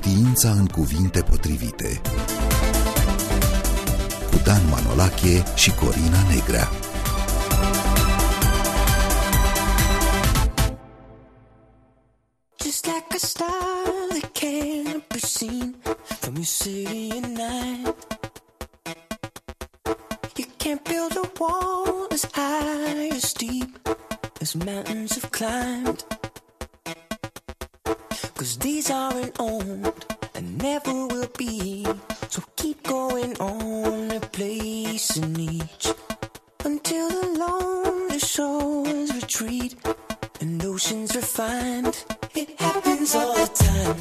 Știința în cuvinte potrivite, cu Dan Manolache și Corina Negrea. Just like a star that can't be seen from your city at night. You can't build a wall as high as steep as mountains have climbed. 'Cause these aren't owned and never will be. So keep going on, replacing each, until the lonely shores retreat and oceans refined. It happens all the time.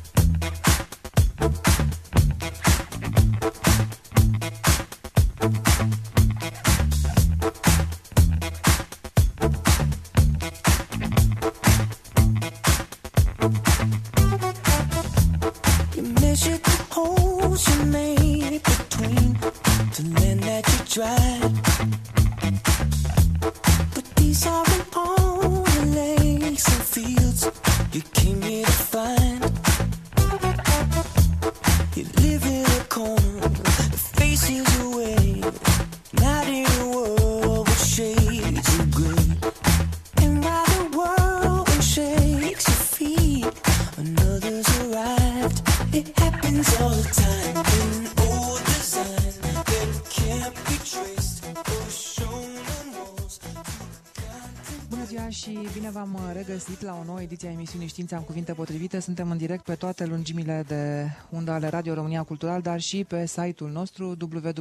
You measure the holes you made between the land that you tried. But these aren't all the lakes and fields you came here to find. You live in a corner that faces away, not in a world with shades of gray. And while the world shakes your feet, another's arrived. It happens all the time in old design that can't be traced or shown on walls. Bună ziua și bine v-am regăsit la o nouă ediție a emisiunii Știința în cuvinte potrivite. Suntem în direct pe toate lungimile de undă ale Radio România Cultural, dar și pe site-ul nostru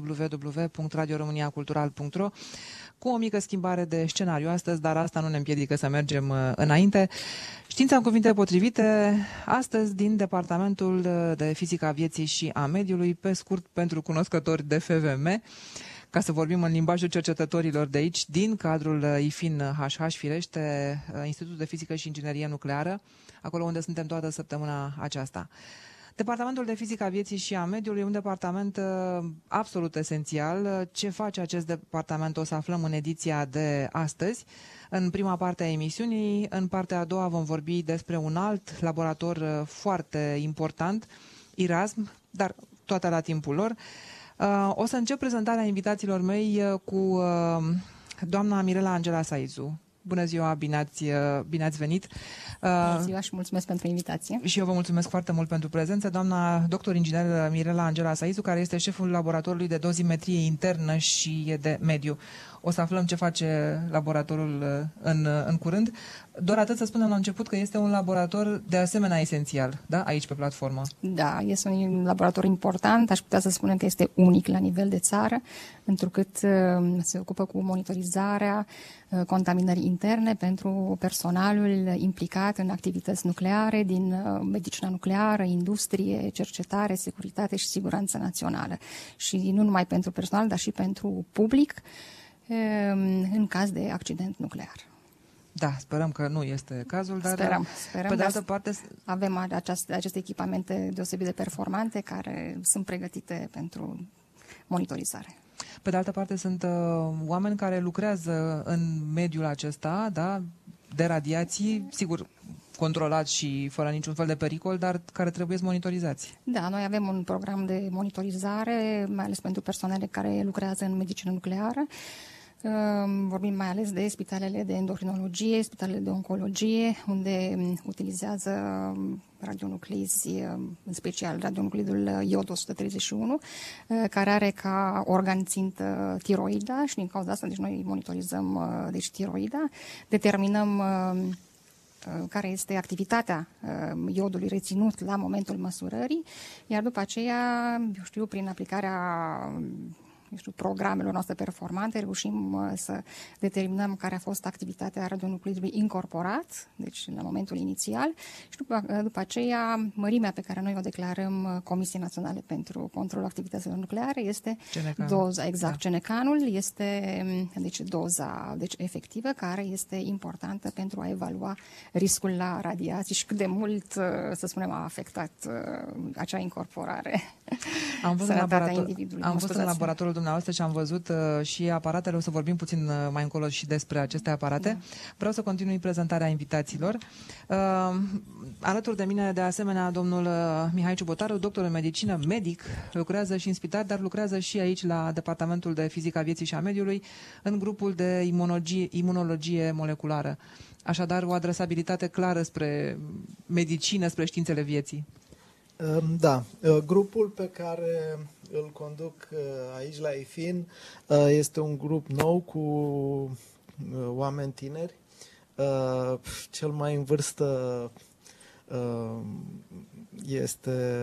www.radioromaniacultural.ro, cu o mică schimbare de scenariu astăzi, dar asta nu ne împiedică să mergem înainte. Știința în cuvinte potrivite, astăzi din Departamentul de Fizică a Vieții și a Mediului, pe scurt pentru cunoscători de FVM, ca să vorbim în limbajul cercetătorilor de aici, din cadrul IFIN-HH, firește, Institutul de Fizică și Inginerie Nucleară, acolo unde suntem toată săptămâna aceasta. Departamentul de Fizică a Vieții și a Mediului e un departament absolut esențial. Ce face acest departament o să aflăm în ediția de astăzi. În prima parte a emisiunii, în partea a doua vom vorbi despre un alt laborator foarte important, IRASM, dar toate la timpul lor. O să încep prezentarea invitațiilor mei cu doamna Mirela Angela Saizu. Bună ziua, bine ați venit! Bună ziua și mulțumesc pentru invitație. Și eu vă mulțumesc foarte mult pentru prezență. Doamna doctor inginer Mirela Angela Saizu, care este șeful laboratorului de dozimetrie internă și de mediu. O să aflăm ce face laboratorul în curând. Doar atât să spunem la început că este un laborator de asemenea esențial, da? Aici pe platformă. Da, este un laborator important, aș putea să spunem că este unic la nivel de țară, întrucât se ocupă cu monitorizarea contaminării interne pentru personalul implicat în activități nucleare din medicina nucleară, industrie, cercetare, securitate și siguranță națională. Și nu numai pentru personal, dar și pentru public, în caz de accident nuclear. Da, sperăm că nu este cazul, dar sperăm, pe de altă parte avem aceste echipamente deosebit de performante care sunt pregătite pentru monitorizare. Pe de altă parte sunt oameni care lucrează în mediul acesta, da, de radiații, sigur, controlați și fără niciun fel de pericol, dar care trebuie monitorizați. Da, noi avem un program de monitorizare, mai ales pentru persoanele care lucrează în medicină nucleară. Vorbim mai ales de spitalele de endocrinologie, spitalele de oncologie, unde utilizează radionuclizi, în special radionuclidul iod-131, care are ca organ țintă tiroida și din cauza asta deci noi monitorizăm tiroida, determinăm care este activitatea iodului reținut la momentul măsurării, iar după aceea, prin aplicarea programelor noastre performante, reușim să determinăm care a fost activitatea radionuclidului incorporat, deci la momentul inițial, și după aceea mărimea pe care noi o declarăm Comisiei Naționale pentru Controlul Activităților Nucleare este doza, exact, cenecanul este doza efectivă, care este importantă pentru a evalua riscul la radiații și cât de mult, să spunem, a afectat acea incorporare sănătatea individului. Am văzut în laboratorul dumneavoastră și am văzut și aparatele. O să vorbim puțin mai încolo și despre aceste aparate. Vreau să continui prezentarea invitaților. Alături de mine, de asemenea, domnul Mihai Ciubotaru, doctor în medicină, medic, lucrează și în spital, dar lucrează și aici la Departamentul de Fizică a Vieții și a Mediului, în grupul de imunologie moleculară. Așadar, o adresabilitate clară spre medicină, spre științele vieții. Da, grupul pe care îl conduc aici la IFIN este un grup nou cu oameni tineri. Cel mai în vârstă este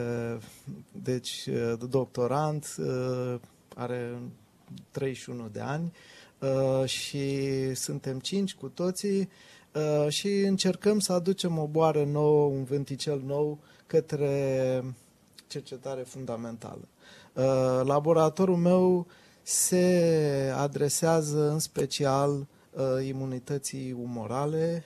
doctorand, are 31 de ani și suntem 5 cu toții și încercăm să aducem o boară nouă, un vânticel nou către cercetare fundamentală. Laboratorul meu se adresează în special imunității umorale,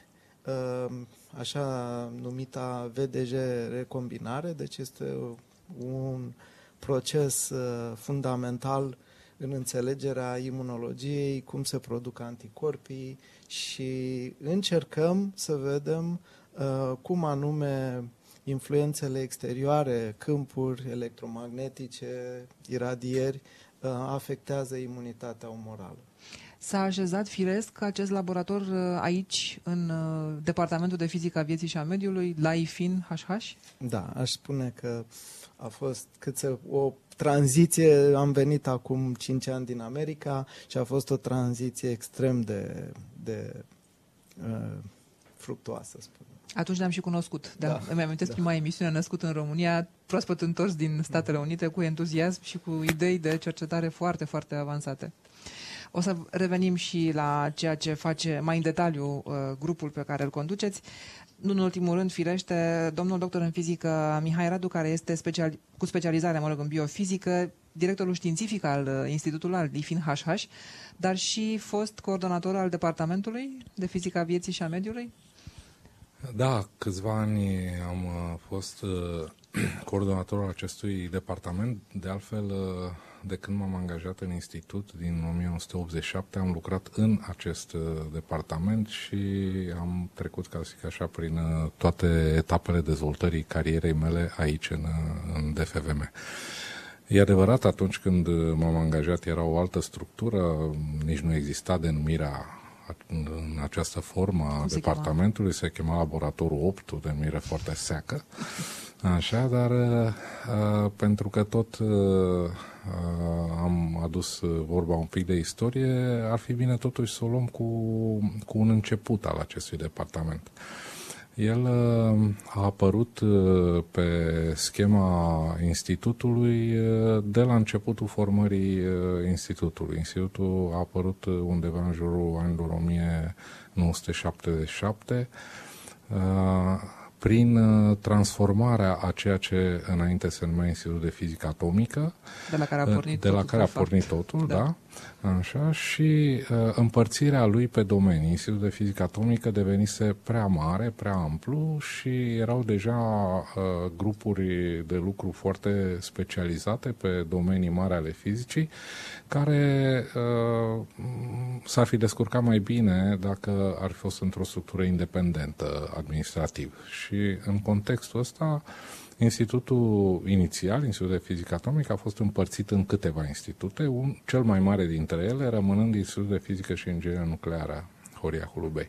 așa numita VDG recombinare, deci este un proces fundamental în înțelegerea imunologiei, cum se produc anticorpii și încercăm să vedem cum anume influențele exterioare, câmpuri electromagnetice, iradieri, afectează imunitatea umorală. S-a așezat firesc acest laborator aici, în Departamentul de Fizică a Vieții și a Mediului, la IFIN HH? Da, aș spune că a fost o tranziție. Am venit acum 5 ani din America și a fost o tranziție extrem de fructuoasă, spun. Atunci ne-am și cunoscut. Da. Îmi amintesc prima emisiune, născut în România, proaspăt întors din Statele Unite, cu entuziasm și cu idei de cercetare foarte, foarte avansate. O să revenim și la ceea ce face mai în detaliu grupul pe care îl conduceți. Nu în ultimul rând, firește, domnul doctor în fizică Mihai Radu, care este cu specializare, în biofizică, directorul științific al Institutului al IFIN HH, dar și fost coordonator al Departamentului de Fizică a Vieții și a Mediului. Da, câțiva ani am fost coordonatorul acestui departament. De altfel, de când m-am angajat în institut, din 1987, am lucrat în acest departament și am trecut, ca să zic așa, prin toate etapele dezvoltării carierei mele aici, în DFVM. E adevărat, atunci când m-am angajat era o altă structură, nici nu exista denumirea în această formă a departamentului, se chema Laboratorul 8, o denumire foarte seacă, așa, dar pentru că tot am adus vorba un pic de istorie, ar fi bine totuși să o luăm cu un început al acestui departament. El a apărut pe schema institutului de la începutul formării institutului. Institutul a apărut undeva în jurul anilor 1977, prin transformarea a ceea ce înainte se numea Institutul de Fizică Atomică, de la care a pornit totul, da. Așa, și împărțirea lui pe domenii. Institutul de Fizică Atomică devenise prea mare, prea amplu și erau deja grupuri de lucru foarte specializate pe domenii mari ale fizicii, care s-ar fi descurcat mai bine dacă ar fi fost într-o structură independentă administrativ. Și în contextul ăsta, institutul inițial, Institutul de Fizică Atomică, a fost împărțit în câteva institute, cel mai mare dintre ele rămânând Institutul de Fizică și Inginerie Nucleară Horia Hulubei.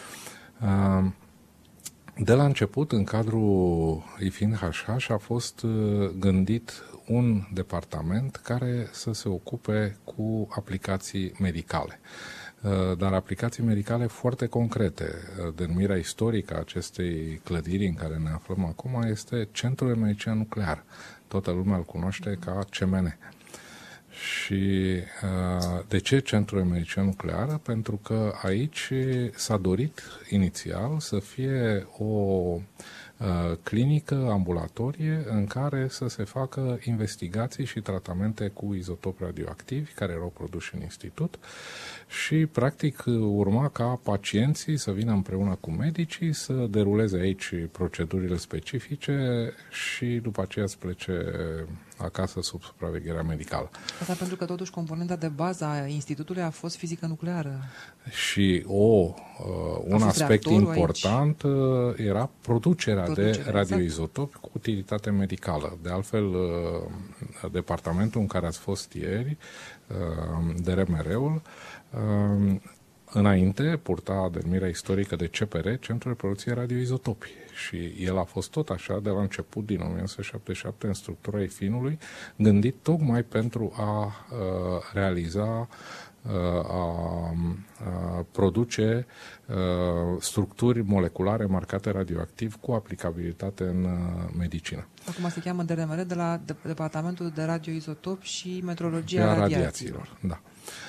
De la început, în cadrul IFIN HH, a fost gândit un departament care să se ocupe cu aplicații medicale. Dar aplicații medicale foarte concrete. Denumirea istorică a acestei clădiri în care ne aflăm acum este Centrul de Medicină Nucleară. Toată lumea îl cunoaște ca CMN. Și de ce Centrul de Medicină Nucleară? Pentru că aici s-a dorit inițial să fie o clinică ambulatorie în care să se facă investigații și tratamente cu izotopi radioactivi care erau produși în institut și practic urma ca pacienții să vină împreună cu medicii să deruleze aici procedurile specifice și după aceea să plece acasă sub supravegherea medicală. Asta pentru că totuși componenta de bază a institutului a fost fizică nucleară. Și un aspect important era producerea de radioizotopi cu utilitate medicală. De altfel, departamentul în care ați fost ieri, DRMR-ul, înainte purta denumirea istorică de CPR, Centrul de Producție Radioizotopi. Și el a fost tot așa de la început, din 1977, în structura IFIN-ului, gândit tocmai pentru a realiza, a produce structuri moleculare marcate radioactiv cu aplicabilitate în medicină. Acum se cheamă DRMR, de la Departamentul de Radioizotop și Metrologia Radiațiilor. Da.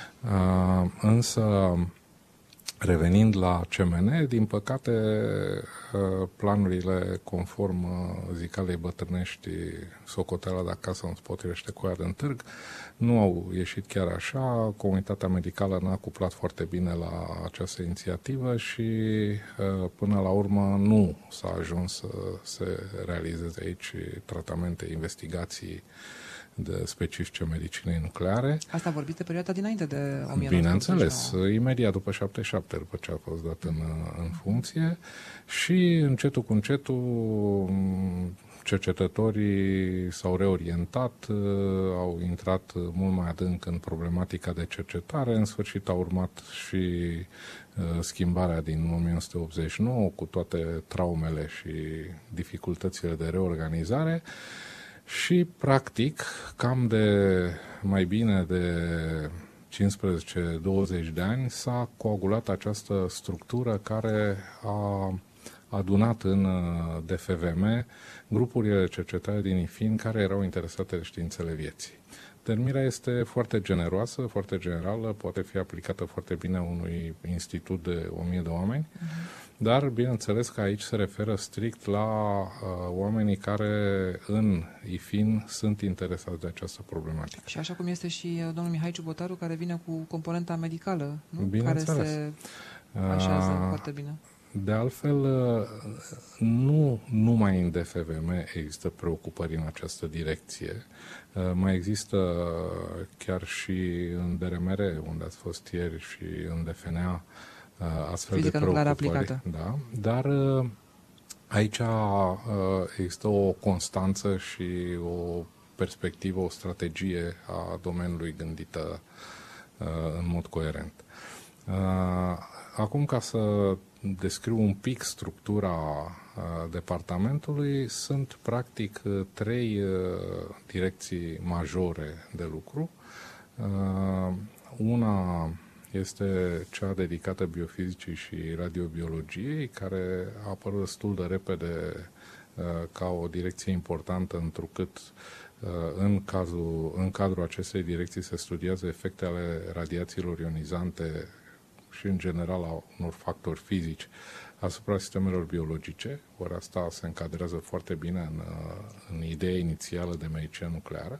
Însă, revenind la CMN, din păcate, planurile conform zicalei bătrânești, socoteala de acasă nu-ți potrivește cu aia de în târg, nu au ieșit chiar așa. Comunitatea medicală n-a cuplat foarte bine la această inițiativă și până la urmă nu s-a ajuns să se realizeze aici tratamente, investigații de specifice medicinei nucleare. Asta vorbiți de perioada dinainte de 1989. Bineînțeles, imediat după 77, după ce a fost dat în funcție, și încetul cu încetul cercetătorii s-au reorientat, au intrat mult mai adânc în problematica de cercetare, în sfârșit a urmat și schimbarea din 1989 cu toate traumele și dificultățile de reorganizare. Și, practic, cam de mai bine de 15-20 de ani s-a coagulat această structură care a adunat în DFVM grupurile de cercetare din IFIN care erau interesate de științele vieții. Denumirea este foarte generoasă, foarte generală, poate fi aplicată foarte bine unui institut de 1000 de oameni, dar bineînțeles că aici se referă strict la oamenii care în IFIN sunt interesați de această problematică. Și așa cum este și domnul Mihai Ciubotaru, care vine cu componenta medicală, nu? Care se așează foarte bine. De altfel, nu numai în DFVM există preocupări în această direcție. Mai există chiar și în DRMR, unde ați fost ieri, și în DFNA, astfel fizică de preocupări. Aplicată. Da, dar aici există o constanță și o perspectivă, o strategie a domeniului gândită în mod coerent. Acum, ca să descriu un pic structura departamentului, sunt practic 3 direcții majore de lucru. Una este cea dedicată biofizicii și radiobiologiei, care a apărut destul de repede ca o direcție importantă, întrucât în cadrul acestei direcții se studiază efectele ale radiațiilor ionizante și, în general, a unor factori fizici asupra sistemelor biologice. Ori asta se încadrează foarte bine în ideea inițială de medicină nucleară.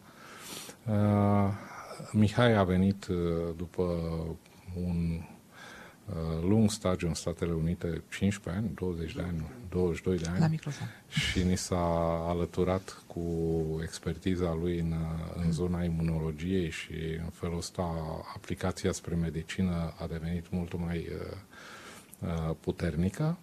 Mihai a venit după un lung stagiu în Statele Unite, 15 ani, 20 de ani, 22 de ani. La microfon. Și ni s-a alăturat cu expertiza lui în zona imunologiei și în felul ăsta aplicația spre medicină a devenit mult mai puternică.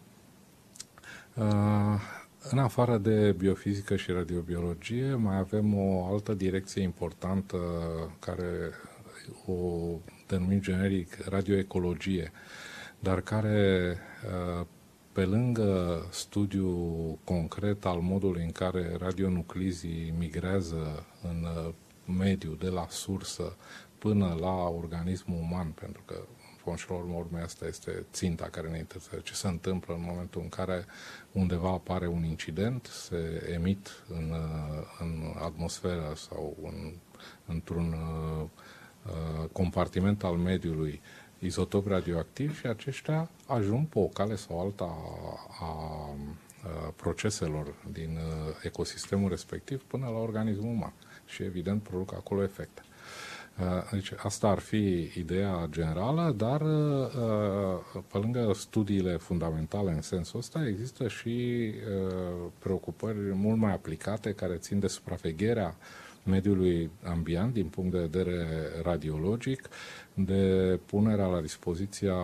În afară de biofizică și radiobiologie, mai avem o altă direcție importantă care o denumim generic radioecologie, dar care, pe lângă studiul concret al modului în care radionuclizii migrează în mediu de la sursă până la organismul uman, pentru că în urmă urmei asta este ținta care ne interesează, ce se întâmplă în momentul în care undeva apare un incident, se emit în atmosferă sau într-un compartiment al mediului izotopi radioactivi și aceștia ajung pe o cale sau alta a proceselor din ecosistemul respectiv până la organismul uman și, evident, produc acolo efecte. Deci asta ar fi ideea generală, dar pe lângă studiile fundamentale în sensul ăsta există și preocupări mult mai aplicate care țin de supravegherea mediului ambient din punct de vedere radiologic, de punerea la dispoziția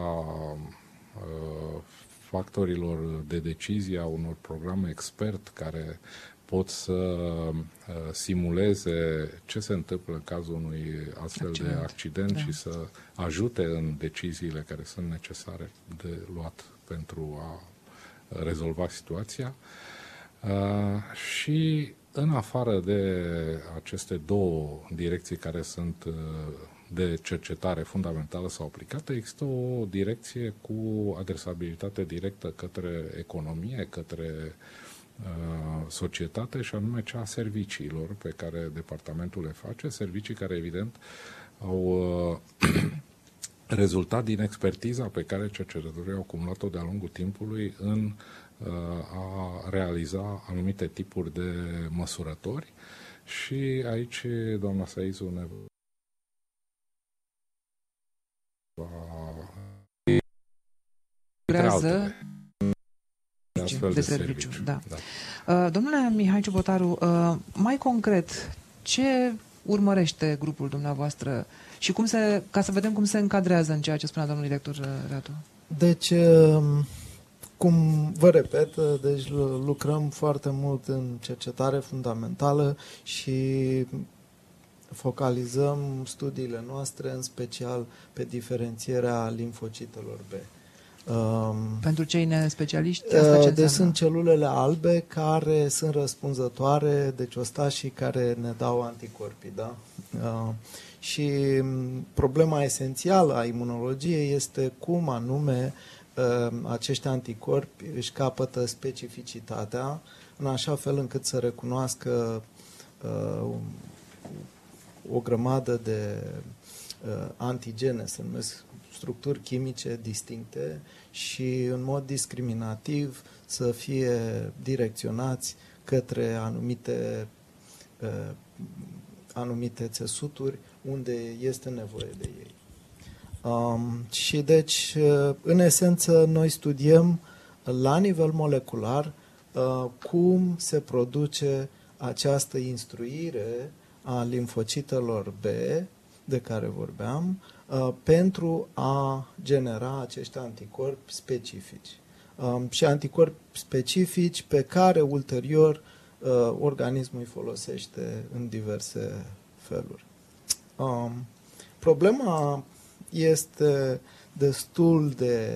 factorilor de decizie a unor programe expert care pot să simuleze ce se întâmplă în cazul unui astfel de accident și să ajute în deciziile care sunt necesare de luat pentru a rezolva situația. Și în afară de aceste două direcții care sunt de cercetare fundamentală sau aplicată, există o direcție cu adresabilitate directă către economie, către societate, și anume cea a serviciilor pe care departamentul le face, servicii care evident au rezultat din expertiza pe care cercetătorii au acumulat-o de-a lungul timpului în a realiza anumite tipuri de măsurători. Și aici doamna Saizu ne lucrează de serviciu. Da. Domnule Mihai Ciubotaru, mai concret, ce urmărește grupul dumneavoastră și ca să vedem cum se încadrează în ceea ce spunea domnul director Radu? Deci, cum vă repet, deci lucrăm foarte mult în cercetare fundamentală și focalizăm studiile noastre în special pe diferențierea limfocitelor B. Pentru cei nespecialiști, deci sunt celulele albe care sunt răspunzătoare de ciostașii care ne dau anticorpii, da? Și problema esențială a imunologiei este cum anume acești anticorpi își capătă specificitatea în așa fel încât să recunoască o grămadă de antigene, se numesc structuri chimice distincte, și în mod discriminativ să fie direcționați către anumite țesuturi unde este nevoie de ei. Și deci, în esență, noi studiem la nivel molecular cum se produce această instruire a limfocitelor B, de care vorbeam, pentru a genera acești anticorpi specifici. Și anticorpi specifici pe care ulterior organismul îi folosește în diverse feluri. Problema este destul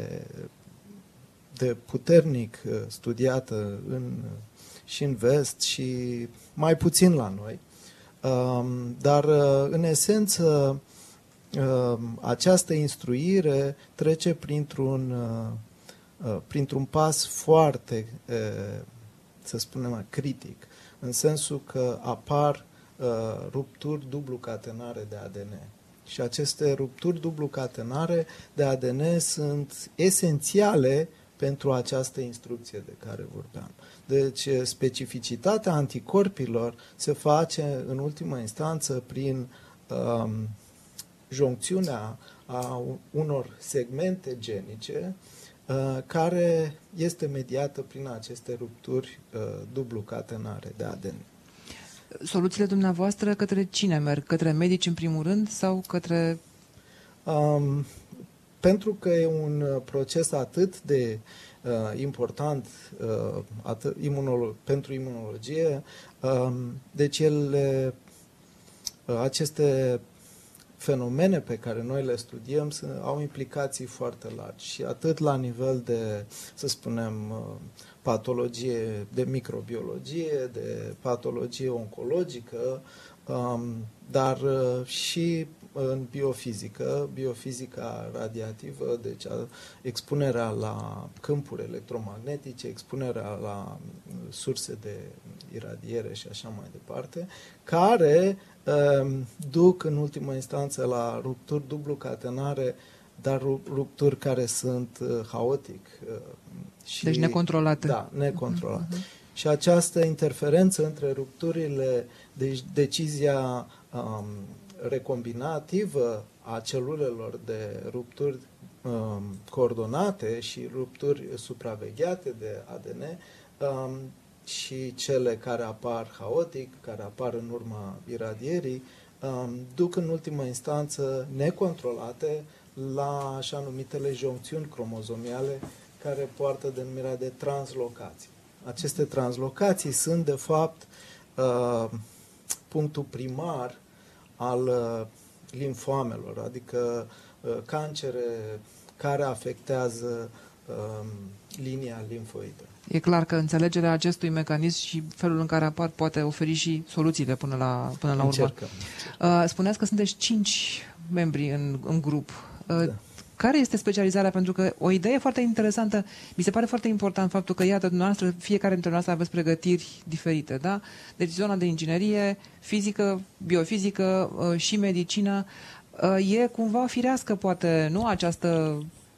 de puternic studiată și în vest și mai puțin la noi. Dar, în esență, această instruire trece printr-un pas foarte, să spunem, critic, în sensul că apar rupturi dublu-catenare de ADN. Și aceste rupturi dublu-catenare de ADN sunt esențiale pentru această instrucție de care vorbeam. Deci, specificitatea anticorpilor se face, în ultimă instanță, prin joncțiunea a unor segmente genice care este mediată prin aceste rupturi dublu-catenare de ADN. Soluțiile dumneavoastră către cine merg? Către medici în primul rând sau către... Pentru că e un proces atât de important pentru imunologie, deci aceste fenomene pe care noi le studiem au implicații foarte largi și atât la nivel de, să spunem, patologie de microbiologie, de patologie oncologică, dar și în biofizica radiativă, deci expunerea la câmpuri electromagnetice, expunerea la surse de iradiere și așa mai departe, care duc în ultimă instanță la rupturi dublu-catenare, dar rupturi care sunt haotic. Deci necontrolate. Da, necontrolate. Și această interferență între rupturile, deci decizia recombinativă a celulelor de rupturi coordonate și rupturi supravegheate de ADN și cele care apar haotic, care apar în urma iradierii, duc în ultimă instanță necontrolate la așa numitele joncțiuni cromozomiale care poartă denumirea de translocații. Aceste translocații sunt, de fapt, punctul primar al limfoamelor, adică cancere care afectează linia limfoidă. E clar că înțelegerea acestui mecanism și felul în care apar poate oferi și soluțiile până la urmă. Încercăm. Spuneați că sunteți 5 membri în grup. Da. Care este specializarea? Pentru că o idee foarte interesantă, mi se pare foarte important faptul că, iată, dumneavoastră, fiecare dintre noastre aveți pregătiri diferite, da? Deci zona de inginerie, fizică, biofizică și medicină e cumva firească, poate, nu? Această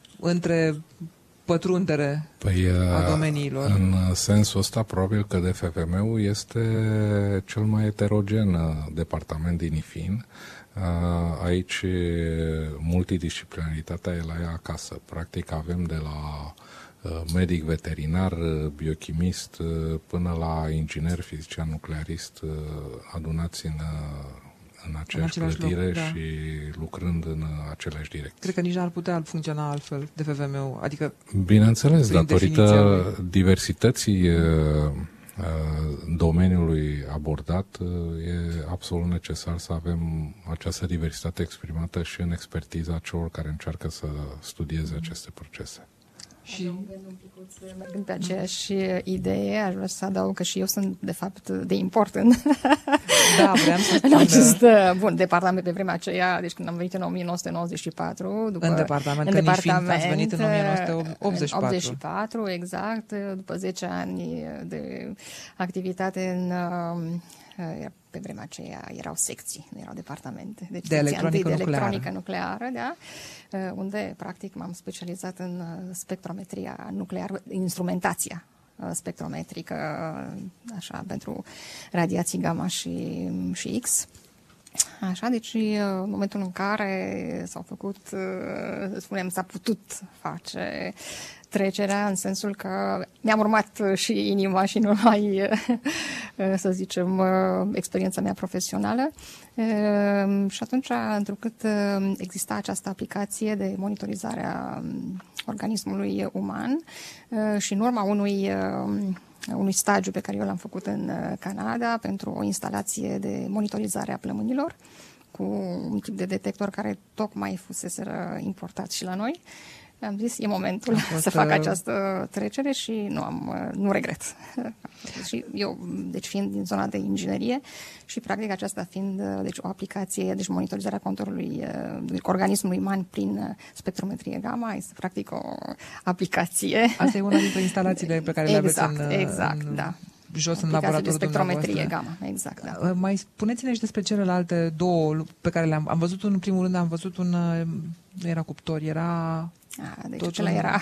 pătrundere a domeniilor. În sensul ăsta, probabil că DFVM-ul este cel mai heterogen departament din IFIN. Aici multidisciplinaritatea e la ea acasă. Practic avem de la medic veterinar, biochimist, până la inginer, fizician nuclearist, adunați în aceeași clădire și lucrând în aceleași direcții. Cred că nici n-ar putea funcționa altfel DFVM-ul. Adică, bineînțeles, datorită diversității domeniului abordat, e absolut necesar să avem această diversitate exprimată și în expertiza celor care încearcă să studieze aceste procese. Și mergând pe aceeași idee, aș vrea să adaug că și eu sunt, de fapt, de import în vreau să în acest departament pe vremea aceea, deci când am venit în 1994. În departament, ați venit în 1984. 84, exact, după 10 ani de activitate pe vremea aceea erau secții, nu erau departamente. Deci de electronică nucleară, da? Unde, practic, m-am specializat în spectrometria nucleară, instrumentația spectrometrică, așa, pentru radiații gamma și X. Așa, deci în momentul în care s-au făcut, spunem, s-a putut face trecerea, în sensul că mi-am urmat și inima și nu numai, să zicem, experiența mea profesională. Și atunci, întrucât exista această aplicație de monitorizare a organismului uman și în urma unui stagiu pe care eu l-am făcut în Canada pentru o instalație de monitorizare a plămânilor cu un tip de detector care tocmai fusese importat și la noi, am zis, e momentul să fac această trecere și nu regret. Și eu, deci fiind din zona de inginerie și practic aceasta fiind deci o aplicație, deci monitorizarea contorului organismului uman prin spectrometrie gamma, este practic o aplicație. Asta e una dintre instalațiile pe care le aveți da. Jos în laboratorul de spectrometrie gamma, exact, da. Mai spuneți-ne și despre celelalte două pe care le-am văzut. În primul rând am văzut nu era cuptor, era... Deci acela era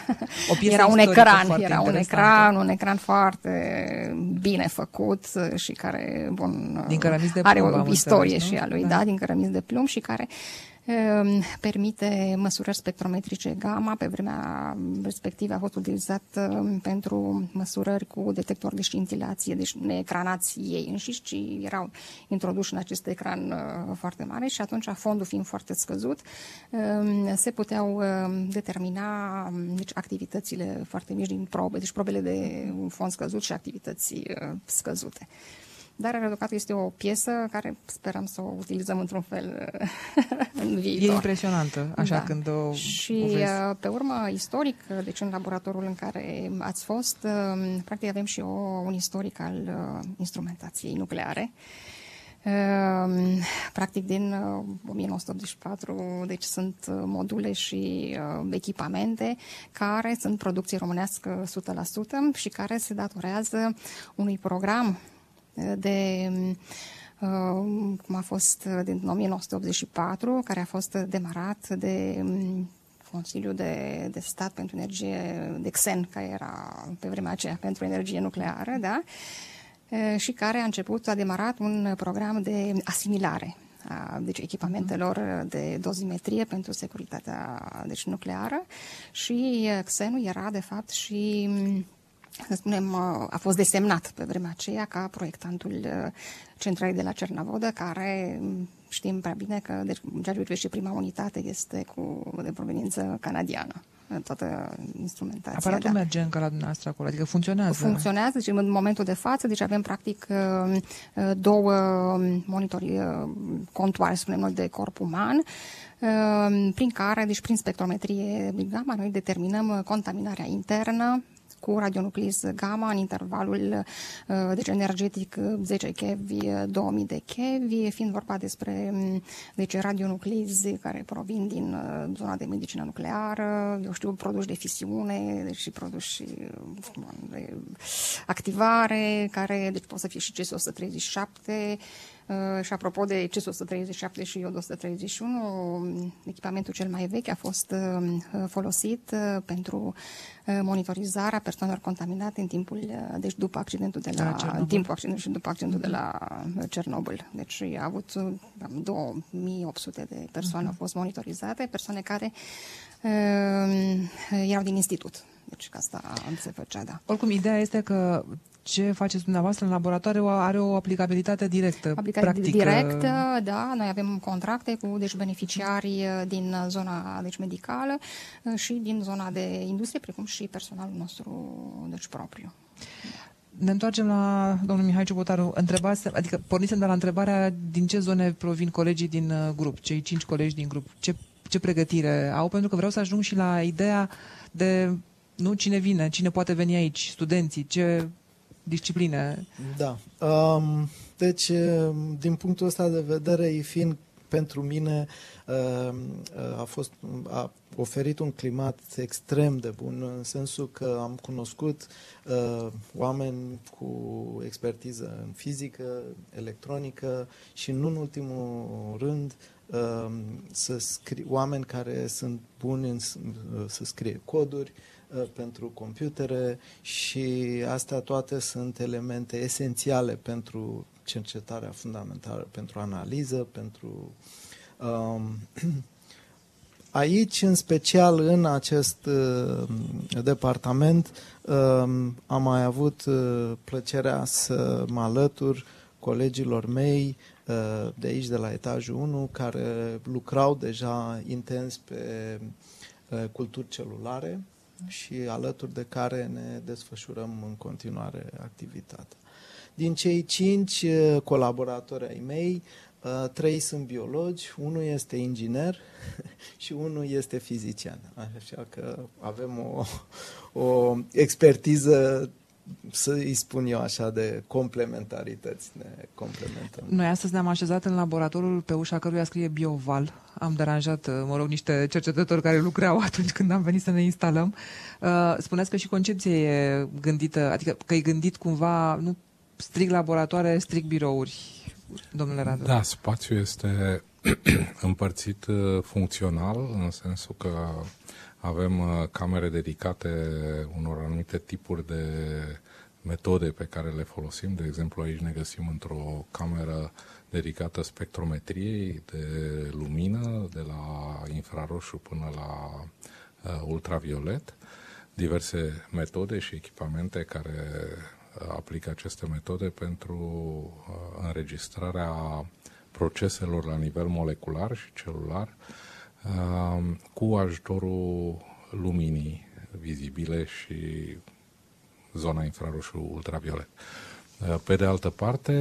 un ecran foarte bine făcut și care, din cărămizi de plumb, are o istorie și a lui, din cărămizi de plumb și care permite măsurări spectrometrice gamma. Pe vremea respectivă a fost utilizat pentru măsurări cu detector de scintilație, deci neecranați ei înșiși, ci erau introduși în acest ecran foarte mare și atunci, fondul fiind foarte scăzut, se puteau determina deci, activitățile foarte mici din probe, deci probele de un fond scăzut și activități scăzute. Dar deocamdată este o piesă care sperăm să o utilizăm într-un fel în viitor. E impresionantă, așa, când o Și pe urmă, istoric, deci în laboratorul în care ați fost, practic avem și un istoric al instrumentației nucleare. Practic din 1984, deci sunt module și echipamente care sunt producție românească 100% și care se datorează unui program cum a fost din 1984, care a fost demarat de Consiliul de Stat pentru Energie, de XEN, care era pe vremea aceea pentru energie nucleară, da? Și care a demarat un program de asimilare a deci echipamentelor de dozimetrie pentru securitatea deci nucleară și XEN-ul era de fapt și să spunem, a fost desemnat pe vremea aceea ca proiectantul centralei de la Cernavodă, care știm prea bine că, deci, în ceea ce privește prima unitate, este de proveniență canadiană. Toată instrumentația. Aparatul merge încă la dumneavoastră acolo, adică funcționează. Funcționează, deci în momentul de față, deci avem practic două monitori, contoare, spunem noi, de corp uman, prin care, deci prin spectrometrie gamma, noi determinăm contaminarea internă cu radionucliz gamma în intervalul deci energetic 10 keV, 2000 de keV, fiind vorba despre deci radionuclizi care provin din zona de medicină nucleară, eu știu, produși de fisiune, deci produși de activare, care deci pot să fie și CS-137. Și apropo de CS-137 și iod-131, echipamentul cel mai vechi a fost folosit pentru monitorizarea persoanelor contaminate în timpul, deci după accidentul de la timpul accidentului și după accidentul de la Cernobâl. Deci a avut 2800 de persoane au fost monitorizate, persoane care erau din institut. Deci că asta se făcea, da. Oricum, ideea este că ce faceți dumneavoastră în laboratoare are o aplicabilitate directă, practică. Directă, da. Noi avem contracte cu deci, beneficiari din zona deci, medicală și din zona de industrie, precum și personalul nostru deci, propriu. Ne întoarcem la domnul Mihai Ciubotaru. Adică pornisem de la întrebarea din ce zone provin colegii din grup, cei 5 colegi din grup. Ce pregătire au? Pentru că vreau să ajung și la ideea de cine vine, cine poate veni aici, studenții, ce discipline. Da. Deci, din punctul ăsta de vedere, IFIN pentru mine a oferit un climat extrem de bun, în sensul că am cunoscut oameni cu expertiză în fizică, electronică și, nu în ultimul rând, oameni care sunt buni să scrie coduri pentru computere, și astea toate sunt elemente esențiale pentru cercetarea fundamentală, pentru analiză, pentru... Aici, în special în acest departament, am mai avut plăcerea să mă alătur colegilor mei de aici, de la etajul 1, care lucrau deja intens pe culturi celulare și alături de care ne desfășurăm în continuare activitatea. Din cei 5 colaboratori ai mei, 3 sunt biologi, 1 este inginer și 1 este fizician. Așa că avem o expertiză, să-i spun eu așa, de complementarități. Ne complementăm. Noi astăzi ne-am așezat în laboratorul pe ușa căruia scrie Bioval. Am deranjat, niște cercetători care lucrau atunci când am venit să ne instalăm. Spuneți că și concepția e gândită, adică că e gândit cumva, nu strict laboratoare, strict birouri, domnule Radu. Da, spațiul este împărțit funcțional, în sensul că avem camere dedicate unor anumite tipuri de metode pe care le folosim. De exemplu, aici ne găsim într-o cameră dedicată spectrometriei de lumină, de la infraroșu până la ultraviolet, diverse metode și echipamente care aplică aceste metode pentru înregistrarea proceselor la nivel molecular și celular cu ajutorul luminii vizibile și zona infraroșu ultraviolet. Pe de altă parte,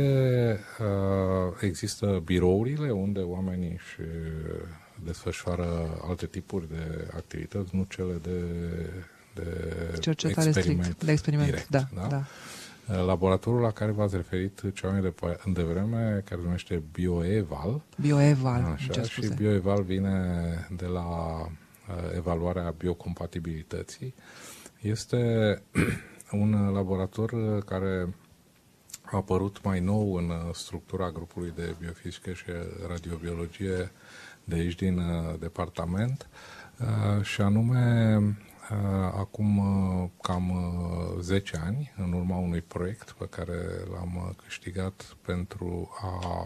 există birourile unde oamenii își desfășoară alte tipuri de activități, nu cele de cercetare strict, de experiment direct, da. Laboratorul la care v-ați referit cea mai devreme, care se numește Bioeval. Așa, și Bioeval vine de la evaluarea biocompatibilității. Este un laborator care a apărut mai nou în structura grupului de biofizică și radiobiologie de aici din departament, și anume acum cam 10 ani, în urma unui proiect pe care l-am câștigat pentru a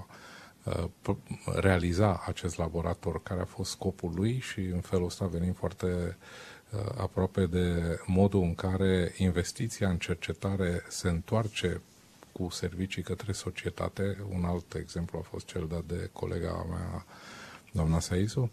realiza acest laborator, care a fost scopul lui, și în felul ăsta venim foarte aproape de modul în care investiția în cercetare se întoarce cu servicii către societate. Un alt exemplu a fost cel dat de colega mea, doamna Saizu.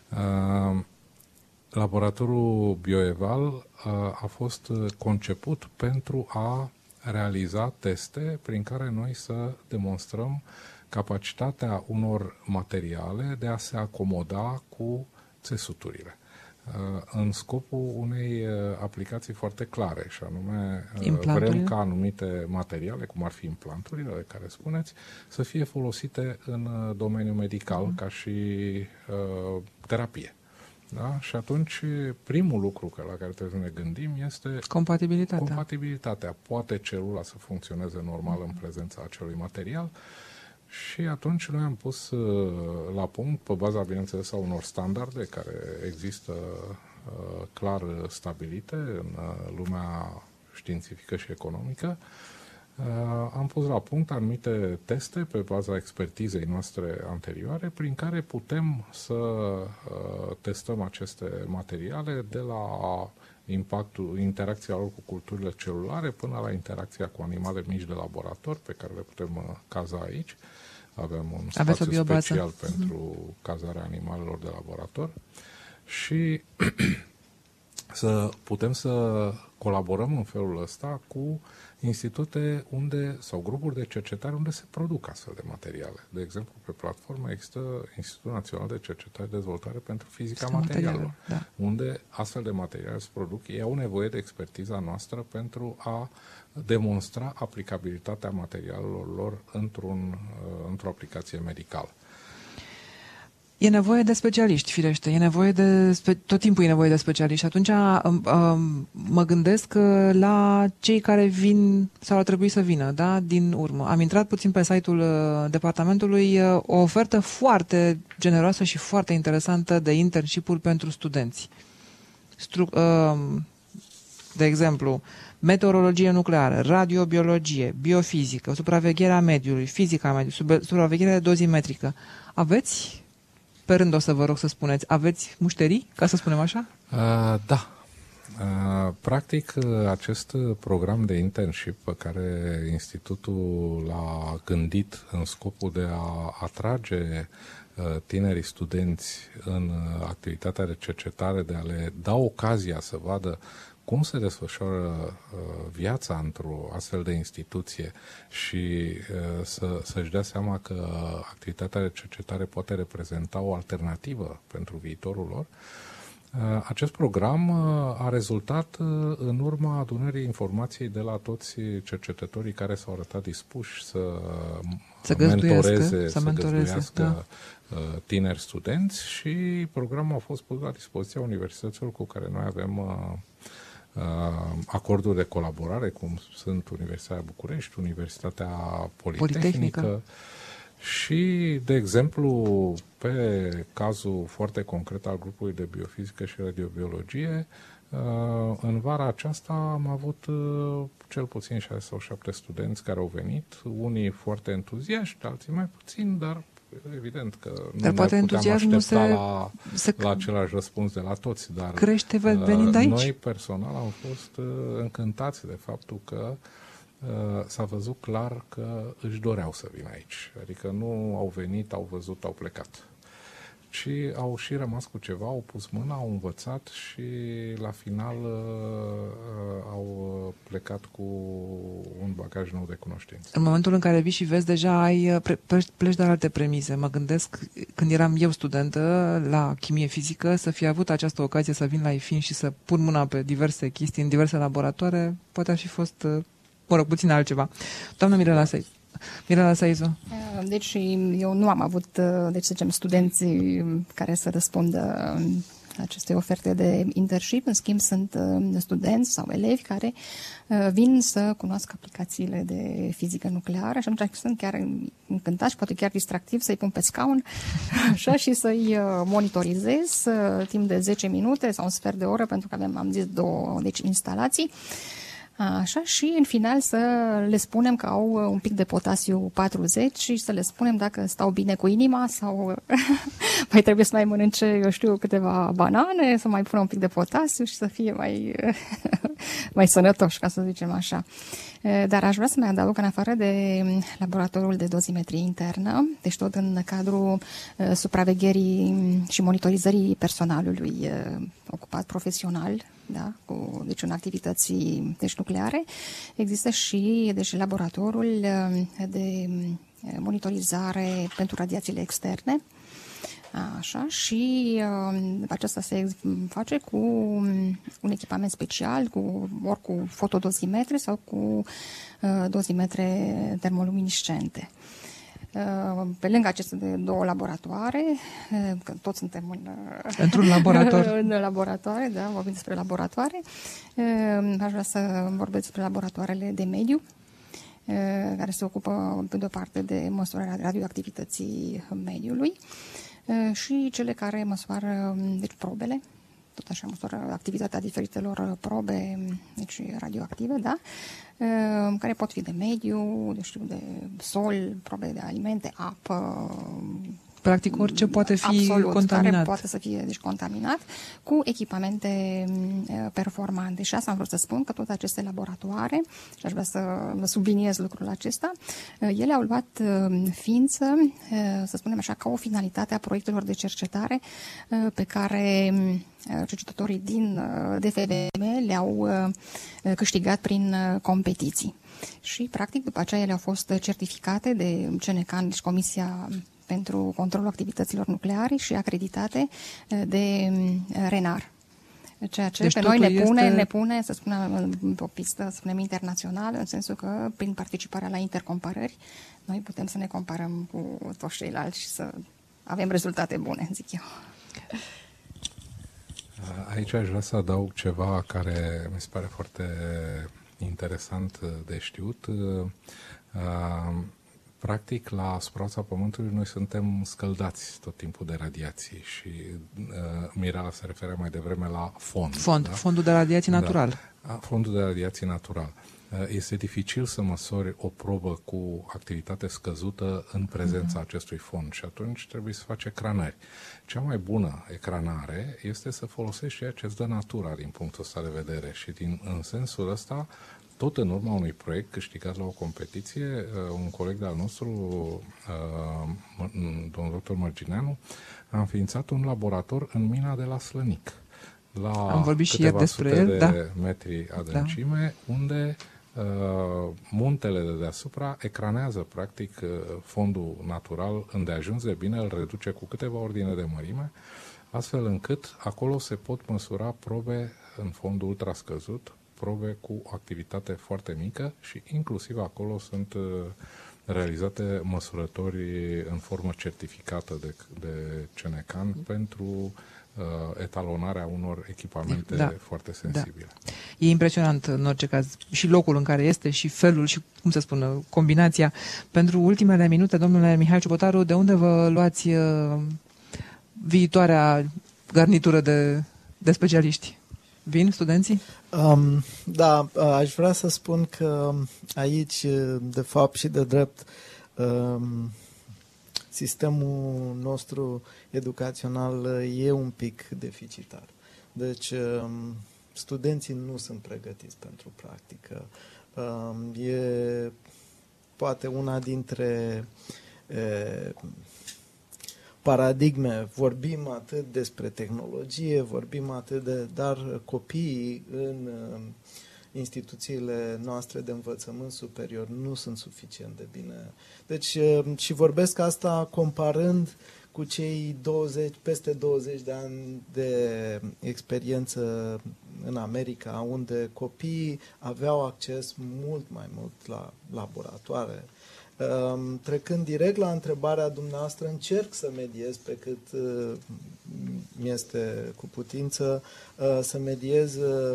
Laboratorul Bioeval a fost conceput pentru a realiza teste prin care noi să demonstrăm capacitatea unor materiale de a se acomoda cu țesuturile, în scopul unei aplicații foarte clare, și anume vrem ca anumite materiale, cum ar fi implanturile de care spuneți, să fie folosite în domeniul medical ca și terapie. Da? Și atunci primul lucru la care trebuie să ne gândim este compatibilitatea. Poate celula să funcționeze normal în prezența acelui material? Și atunci noi am pus la punct, pe baza, bineînțeles, a unor standarde care există clar stabilite în lumea științifică și economică, am pus la punct anumite teste pe baza expertizei noastre anterioare, prin care putem să testăm aceste materiale de la interacția lor cu culturile celulare până la interacția cu animale mici de laborator, pe care le putem caza aici. Avem un spațiu special pentru cazarea animalelor de laborator și putem să colaborăm în felul ăsta cu institute sau grupuri de cercetare unde se produc astfel de materiale. De exemplu, pe platformă există Institutul Național de Cercetare și Dezvoltare pentru Fizica Materialelor, unde astfel de materiale se produc. Ei au nevoie de expertiza noastră pentru a demonstra aplicabilitatea materialelor lor într-o aplicație medicală. E nevoie de specialiști, firește, tot timpul e nevoie de specialiști. Atunci mă gândesc la cei care vin sau ar trebui să vină, da, din urmă. Am intrat puțin pe site-ul departamentului, o ofertă foarte generoasă și foarte interesantă de internship-uri pentru studenți. De exemplu, meteorologie nucleară, radiobiologie, biofizică, supravegherea mediului, fizica mediului, supravegherea dozimetrică. Aveți... Pe rând o să vă rog să spuneți, aveți mușterii, ca să spunem așa? Da. Practic, acest program de internship pe care Institutul l-a gândit în scopul de a atrage tinerii studenți în activitatea de cercetare, de a le da ocazia să vadă cum se desfășoară viața într-o astfel de instituție și să-și dea seama că activitatea de cercetare poate reprezenta o alternativă pentru viitorul lor. Acest program a rezultat în urma adunării informației de la toți cercetătorii care s-au arătat dispuși să găzduiască tineri studenți, și programul a fost pus la dispoziția universităților cu care noi avem acorduri de colaborare, cum sunt Universitatea București, Universitatea Politehnică. Și, de exemplu, pe cazul foarte concret al grupului de biofizică și radiobiologie, în vara aceasta am avut cel puțin 6 sau 7 studenți care au venit, unii foarte entuziaști, alții mai puțin, dar evident că nu mai puteam aștepta la același răspuns de la toți, dar crește venind aici. Noi personal am fost încântați de faptul că s-a văzut clar că își doreau să vină aici. Adică nu au venit, au văzut, au plecat, ci au și rămas cu ceva, au pus mâna, au învățat și la final au plecat cu un bagaj nou de cunoștințe. În momentul în care vii și vezi, deja pleci de la alte premise. Mă gândesc, când eram eu studentă la chimie fizică, să fi avut această ocazie să vin la IFIN și să pun mâna pe diverse chestii în diverse laboratoare, poate ar fi fost, puțin altceva. Doamna Mirela Saizu. Deci eu nu am avut, să zicem, studenți care să răspundă aceste oferte de internship. În schimb, sunt studenți sau elevi care vin să cunoască aplicațiile de fizică nucleară și atunci sunt chiar încântați, poate chiar distractiv, să-i pun pe scaun așa, și să-i monitorizez timp de 10 minute sau un sfert de oră, pentru că am zis 2 instalații. Așa, și în final să le spunem că au un pic de potasiu 40 și să le spunem dacă stau bine cu inima sau mai trebuie să mai mănânce, eu știu, câteva banane, să mai pună un pic de potasiu și să fie mai sănătoși, ca să zicem așa. Dar aș vrea să mai adaug, în afară de laboratorul de dozimetrie internă, deci tot în cadrul supravegherii și monitorizării personalului ocupat profesional, da, deci în activități nucleare, există și deci, laboratorul de monitorizare pentru radiațiile externe. Așa, și aceasta se face cu un echipament special, ori cu fotodosimetre sau cu dozimetre termoluminiscente. Pe lângă aceste două laboratoare, că toți suntem într-un laborator. în laboratoare, da, vorbim despre laboratoare, aș vrea să vorbesc despre laboratoarele de mediu, care se ocupă, pe de-o parte, de măsurarea radioactivității mediului, și cele care măsoară deci, probele, tot așa măsoară activitatea diferitelor probe deci, radioactive, da? Care pot fi de mediu, de sol, probe de alimente, apă. Practic orice poate fi absolut, contaminat. Care poate să fie deci, contaminat cu echipamente performante. Și asta am vrut să spun, că toate aceste laboratoare, și aș vrea să subliniez lucrul acesta, ele au luat ființă, să spunem așa, ca o finalitate a proiectelor de cercetare pe care cercetătorii din DFVM le-au câștigat prin competiții. Și, practic, după aceea ele au fost certificate de CNCAN, deci Comisia pentru controlul activităților nucleare, și acreditate de RENAR. Ceea ce deci pe noi ne pune, să spunem, pe o pistă, să spunem, internațională, în sensul că, prin participarea la intercomparări, noi putem să ne comparăm cu toți ceilalți și să avem rezultate bune, zic eu. Aici aș vrea să adaug ceva care mi se pare foarte interesant de știut. Practic, la suprafața Pământului noi suntem scăldați tot timpul de radiații și Mirela se referea mai devreme la fond. Da? Fondul de radiații natural. Da, fondul de radiații natural. Este dificil să măsori o probă cu activitate scăzută în prezența acestui fond și atunci trebuie să faci ecranări. Cea mai bună ecranare este să folosești ceea ce îți dă natura din punctul ăsta de vedere și în sensul ăsta, tot în urma unui proiect câștigat la o competiție, un coleg de-al nostru, domnul dr. Mărgineanu, a înființat un laborator în mina de la Slănic. Am vorbit și ieri despre el, da. Metri adâncime, da. Unde muntele de deasupra ecranează practic fondul natural îndeajuns de bine, îl reduce cu câteva ordine de mărime, astfel încât acolo se pot măsura probe în fondul ultrascăzut, probe cu activitate foarte mică și inclusiv acolo sunt realizate măsurători în formă certificată de CNCAN pentru etalonarea unor echipamente foarte sensibile. Da. E impresionant în orice caz și locul în care este și felul și, cum să spun, combinația. Pentru ultimele minute, domnule Mihai Ciubotaru, de unde vă luați viitoarea garnitură de specialiști? Vin studenții? Da, aș vrea să spun că aici, de fapt și de drept, sistemul nostru educațional e un pic deficitar. Deci, studenții nu sunt pregătiți pentru practică. E poate una dintre paradigme. Vorbim atât despre tehnologie, vorbim dar copiii în instituțiile noastre de învățământ superior nu sunt suficient de bine. Deci, și vorbesc asta comparând cu cei peste 20 de ani de experiență în America, unde copiii aveau acces mult mai mult la laboratoare. Trecând direct la întrebarea dumneavoastră, încerc să mediez pe cât mi-este cu putință, să mediez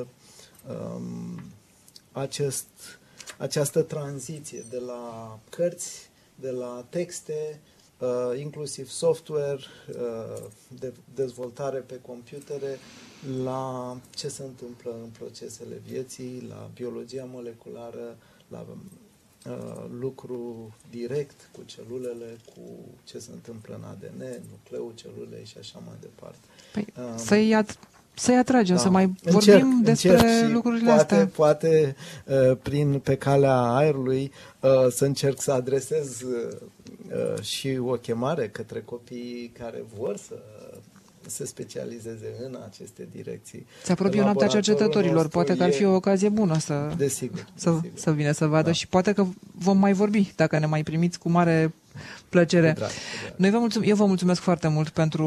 această tranziție de la cărți, de la texte, inclusiv software, de dezvoltare pe computere, la ce se întâmplă în procesele vieții, la biologia moleculară, la lucru direct cu celulele, cu ce se întâmplă în ADN, nucleul celulei și așa mai departe. Păi, să-i atragem, să mai vorbim despre lucrurile astea. Poate pe calea aerului să încerc să adresez și o chemare către copiii care vor să se specializeze în aceste direcții. Se apropie noaptea cercetătorilor, poate că ar fi o ocazie bună să vină să vadă și poate că vom mai vorbi, dacă ne mai primiți, cu mare plăcere. Eu vă mulțumesc foarte mult pentru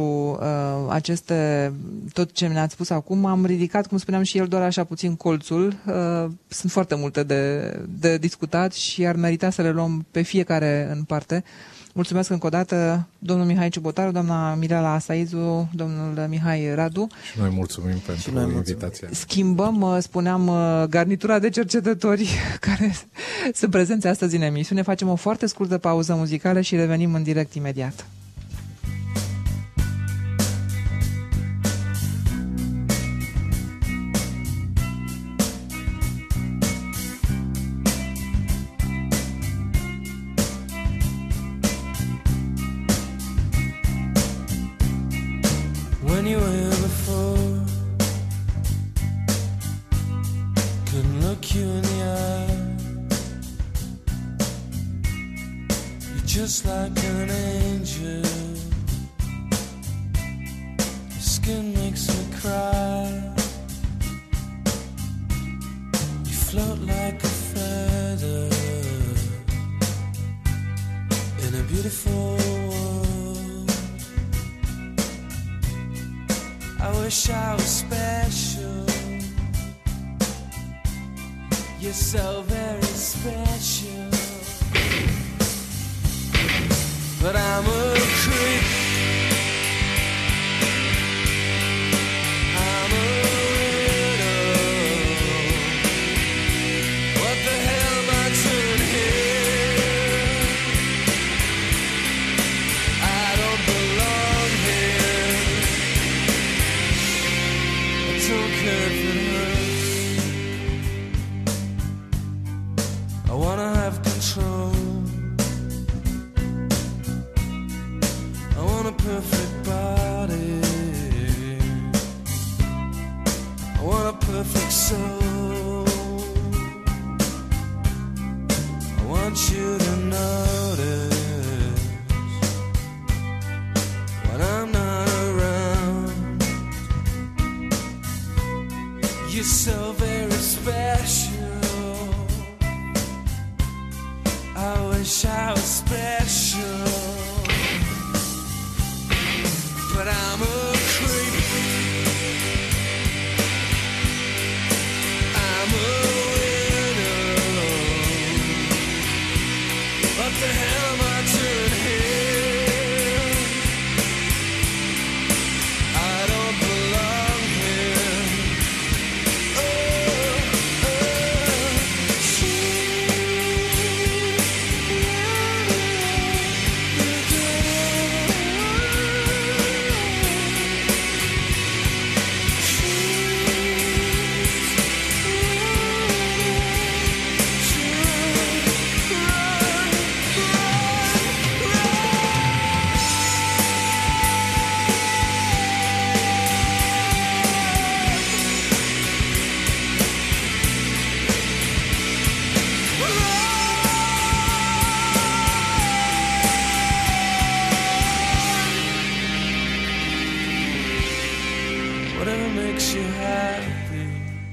tot ce ne-ați spus acum. Am ridicat, cum spuneam și el, doar așa puțin colțul. Sunt foarte multe de discutat și ar merita să le luăm pe fiecare în parte. Mulțumesc încă o dată, domnul Mihai Ciubotaru, doamna Mirela Asaizu, domnul Mihai Radu. Și noi mulțumim pentru invitația. Schimbăm, spuneam, garnitura de cercetători care sunt prezenți astăzi în emisiune. Facem o foarte scurtă pauză muzicală și revenim în direct imediat. When you were here before, couldn't look you in the eye. You're just like an angel. Your skin makes me cry. You float like a feather in a beautiful world. I wish I was special. You're so very special. But I'm a creep. I'm a widow. What the hell am I doing here? I don't belong here. I don't care if it hurts. I wanna have control. I want a perfect body. I want a perfect soul. I want you to notice when I'm not around. You're so very special. I wish I was special. But I'm a creep. I'm a widow. What the hell am I doing here? I don't belong here. Whatever makes you happy,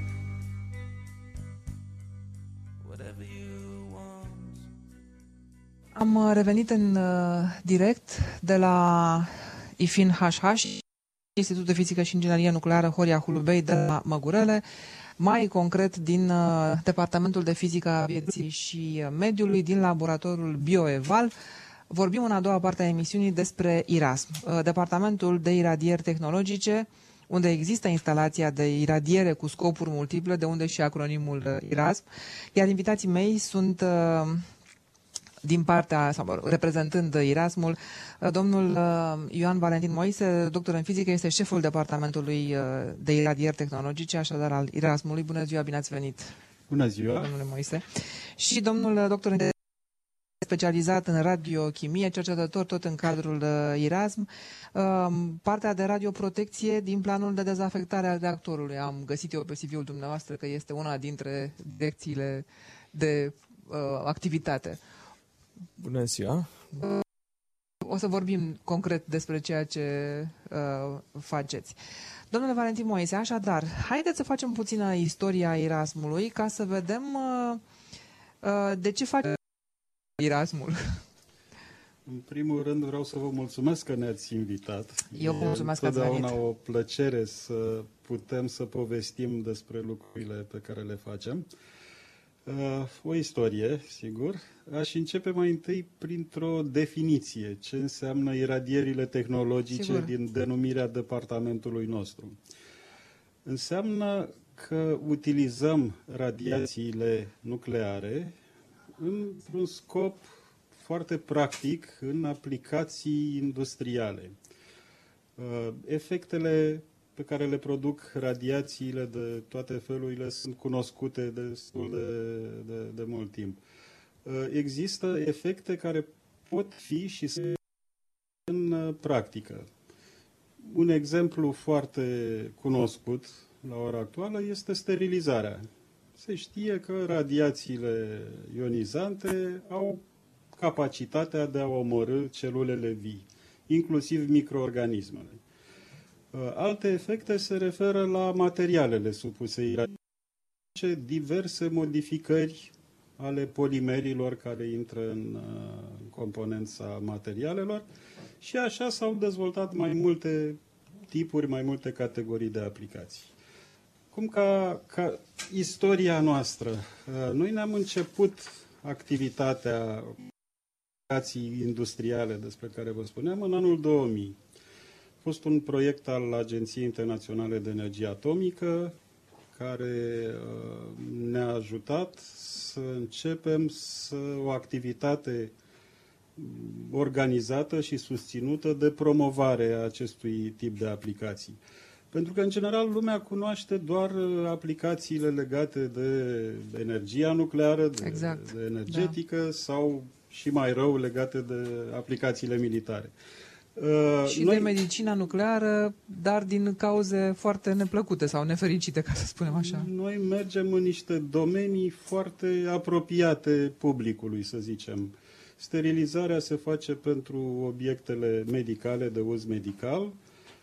whatever you want. Am revenit în direct de la IFIN HH, Institutul de Fizică și Inginerie Nucleară Horia Hulubei de la Măgurele, mai concret din Departamentul de Fizică a Vieții și Mediului, din laboratorul BioEval. Vorbim în a doua parte a emisiunii despre IRASM, Departamentul de Iradieri Tehnologice, unde există instalația de iradiere cu scopuri multiple, de unde și acronimul IRASM, iar invitații mei sunt din partea, sau reprezentând Erasmul, domnul Ioan Valentin Moise, doctor în fizică, este șeful departamentului de iradieri tehnologice, așadar al Erasmului. Bună ziua, bine ați venit! Bună ziua! Domnule Moise. Și domnul doctor specializat în radiochimie, cercetător tot în cadrul Erasm, partea de radioprotecție din planul de dezafectare al reactorului. Am găsit eu pe CV-ul dumneavoastră că este una dintre direcțiile de activitate. Bună ziua! O să vorbim concret despre ceea ce faceți. Domnule Valentin Moise, așadar, haideți să facem puțină istoria Erasmului ca să vedem de ce face Erasmul. În primul rând vreau să vă mulțumesc că ne-ați invitat. Eu vă mulțumesc că ați venit. E o plăcere să putem să povestim despre lucrurile pe care le facem. O istorie, sigur. Aș începe mai întâi printr-o definiție. Ce înseamnă iradierile tehnologice, sigur, din denumirea departamentului nostru. Înseamnă că utilizăm radiațiile nucleare într-un scop foarte practic în aplicații industriale. Efectele pe care le produc radiațiile de toate felurile sunt cunoscute destul de mult timp. Există efecte care pot fi și sunt în practică. Un exemplu foarte cunoscut la ora actuală este sterilizarea. Se știe că radiațiile ionizante au capacitatea de a omorî celulele vii, inclusiv microorganismele. Alte efecte se referă la materialele supuse iradiației, diverse modificări ale polimerilor care intră în componența materialelor și așa s-au dezvoltat mai multe tipuri, mai multe categorii de aplicații. Cum ca istoria noastră, noi ne-am început activitatea aplicații industriale despre care vă spuneam în anul 2000. A fost un proiect al Agenției Internaționale de Energie Atomică care ne-a ajutat să începem o activitate organizată și susținută de promovare a acestui tip de aplicații. Pentru că, în general, lumea cunoaște doar aplicațiile legate de energia nucleară, de energetică, da, sau, și mai rău, legate de aplicațiile militare. Și de medicina nucleară, dar din cauze foarte neplăcute sau nefericite, ca să spunem așa. Noi mergem în niște domenii foarte apropiate publicului, să zicem. Sterilizarea se face pentru obiectele medicale, de uz medical,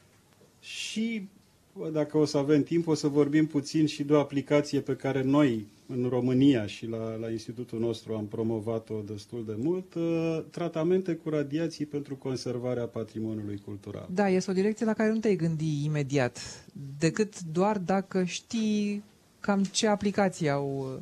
și dacă o să avem timp, o să vorbim puțin și de o aplicație pe care noi, în România și la institutul nostru, am promovat-o destul de mult, tratamente cu radiații pentru conservarea patrimoniului cultural. Da, este o direcție la care nu te-ai gândi imediat, decât doar dacă știi cam ce aplicații au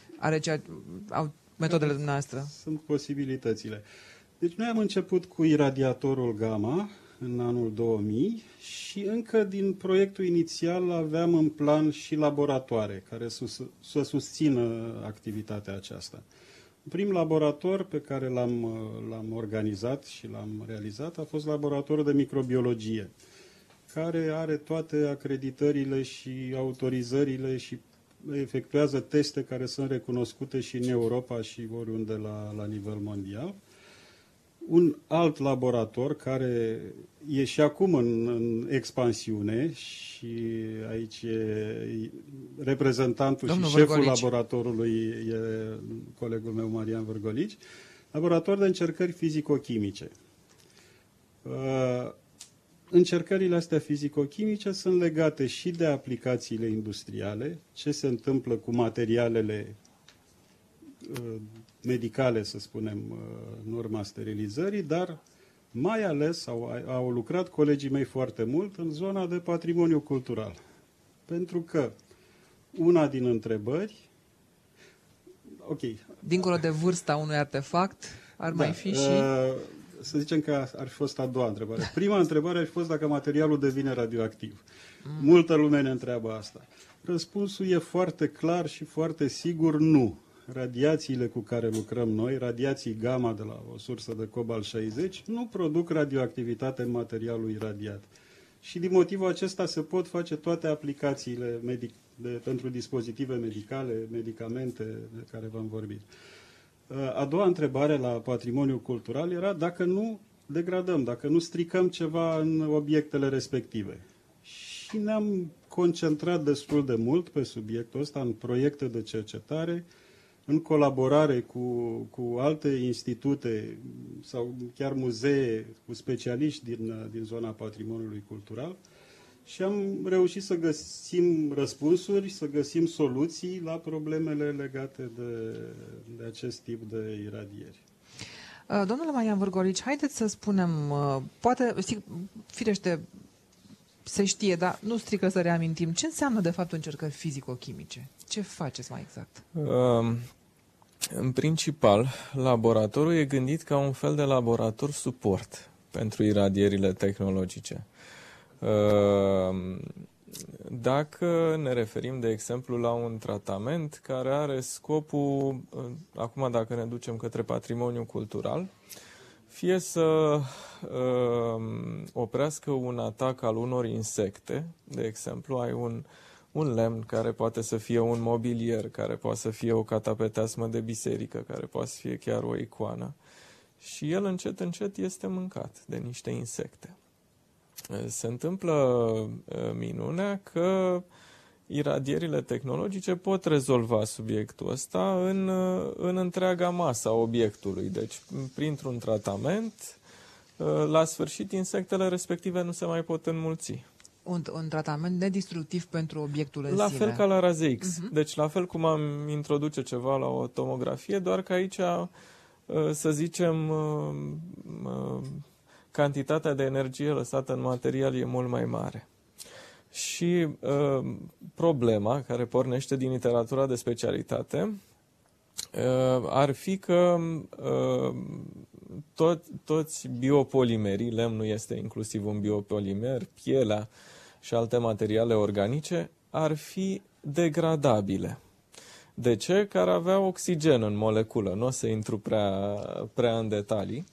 metodele dumneavoastră. Sunt posibilitățile. Deci noi am început cu iradiatorul gamma în anul 2000 și încă din proiectul inițial aveam în plan și laboratoare care să susțină activitatea aceasta. Primul laborator pe care l-am organizat și l-am realizat a fost laboratorul de microbiologie, care are toate acreditările și autorizările și efectuează teste care sunt recunoscute și în Europa și oriunde la nivel mondial. Un alt laborator care e și acum în expansiune și aici e reprezentantul domnul și șeful Vârgolici. Laboratorului e colegul meu, Marian Vârgolici, laborator de încercări fizico-chimice. Încercările astea fizico-chimice sunt legate și de aplicațiile industriale, ce se întâmplă cu materialele medicale, să spunem, în urma sterilizării, dar mai ales au lucrat colegii mei foarte mult în zona de patrimoniu cultural. Pentru că una din întrebări... Dincolo de vârsta unui artefact, ar mai fi și... Să zicem că ar fi fost a doua întrebare. Prima întrebare ar fi fost dacă materialul devine radioactiv. Multă lume ne întreabă asta. Răspunsul e foarte clar și foarte sigur: nu. radiațiile cu care lucrăm noi, radiații gamma de la o sursă de cobalt 60, nu produc radioactivitate în materialul iradiat. Și din motivul acesta se pot face toate aplicațiile pentru dispozitive medicale, medicamente de care v-am vorbit. A doua întrebare la patrimoniul cultural era dacă nu degradăm, dacă nu stricăm ceva în obiectele respective. Și ne-am concentrat destul de mult pe subiectul ăsta în proiecte de cercetare, în colaborare cu alte institute sau chiar muzee cu specialiști din zona patrimoniului cultural și am reușit să găsim răspunsuri, să găsim soluții la problemele legate de acest tip de iradieri. Domnule Marian Vârgolici, haideți să spunem, poate, firește, se știe, dar nu strică să reamintim, ce înseamnă de fapt încercări fizico-chimice? Ce faceți mai exact? În principal, laboratorul e gândit ca un fel de laborator suport pentru iradierile tehnologice. Dacă ne referim, de exemplu, la un tratament care are scopul, acum dacă ne ducem către patrimoniul cultural, fie să oprească un atac al unor insecte, de exemplu, ai un lemn care poate să fie un mobilier, care poate să fie o catapeteasmă de biserică, care poate să fie chiar o icoană, și el încet, încet este mâncat de niște insecte. Se întâmplă minunea că iradierile tehnologice pot rezolva subiectul ăsta în întreaga masă a obiectului. Deci, printr-un tratament, la sfârșit, insectele respective nu se mai pot înmulți. Un tratament nedistructiv pentru obiectul în la sine. fel ca la raze X. Deci, la fel cum am introduce ceva la o tomografie, doar că aici, să zicem, cantitatea de energie lăsată în material e mult mai mare. Și problema care pornește din literatura de specialitate ar fi că toți biopolimerii, lemnul este inclusiv un biopolimer, pielea și alte materiale organice, ar fi degradabile. De ce? Că ar avea oxigen în moleculă. Nu o să intru prea în detalii.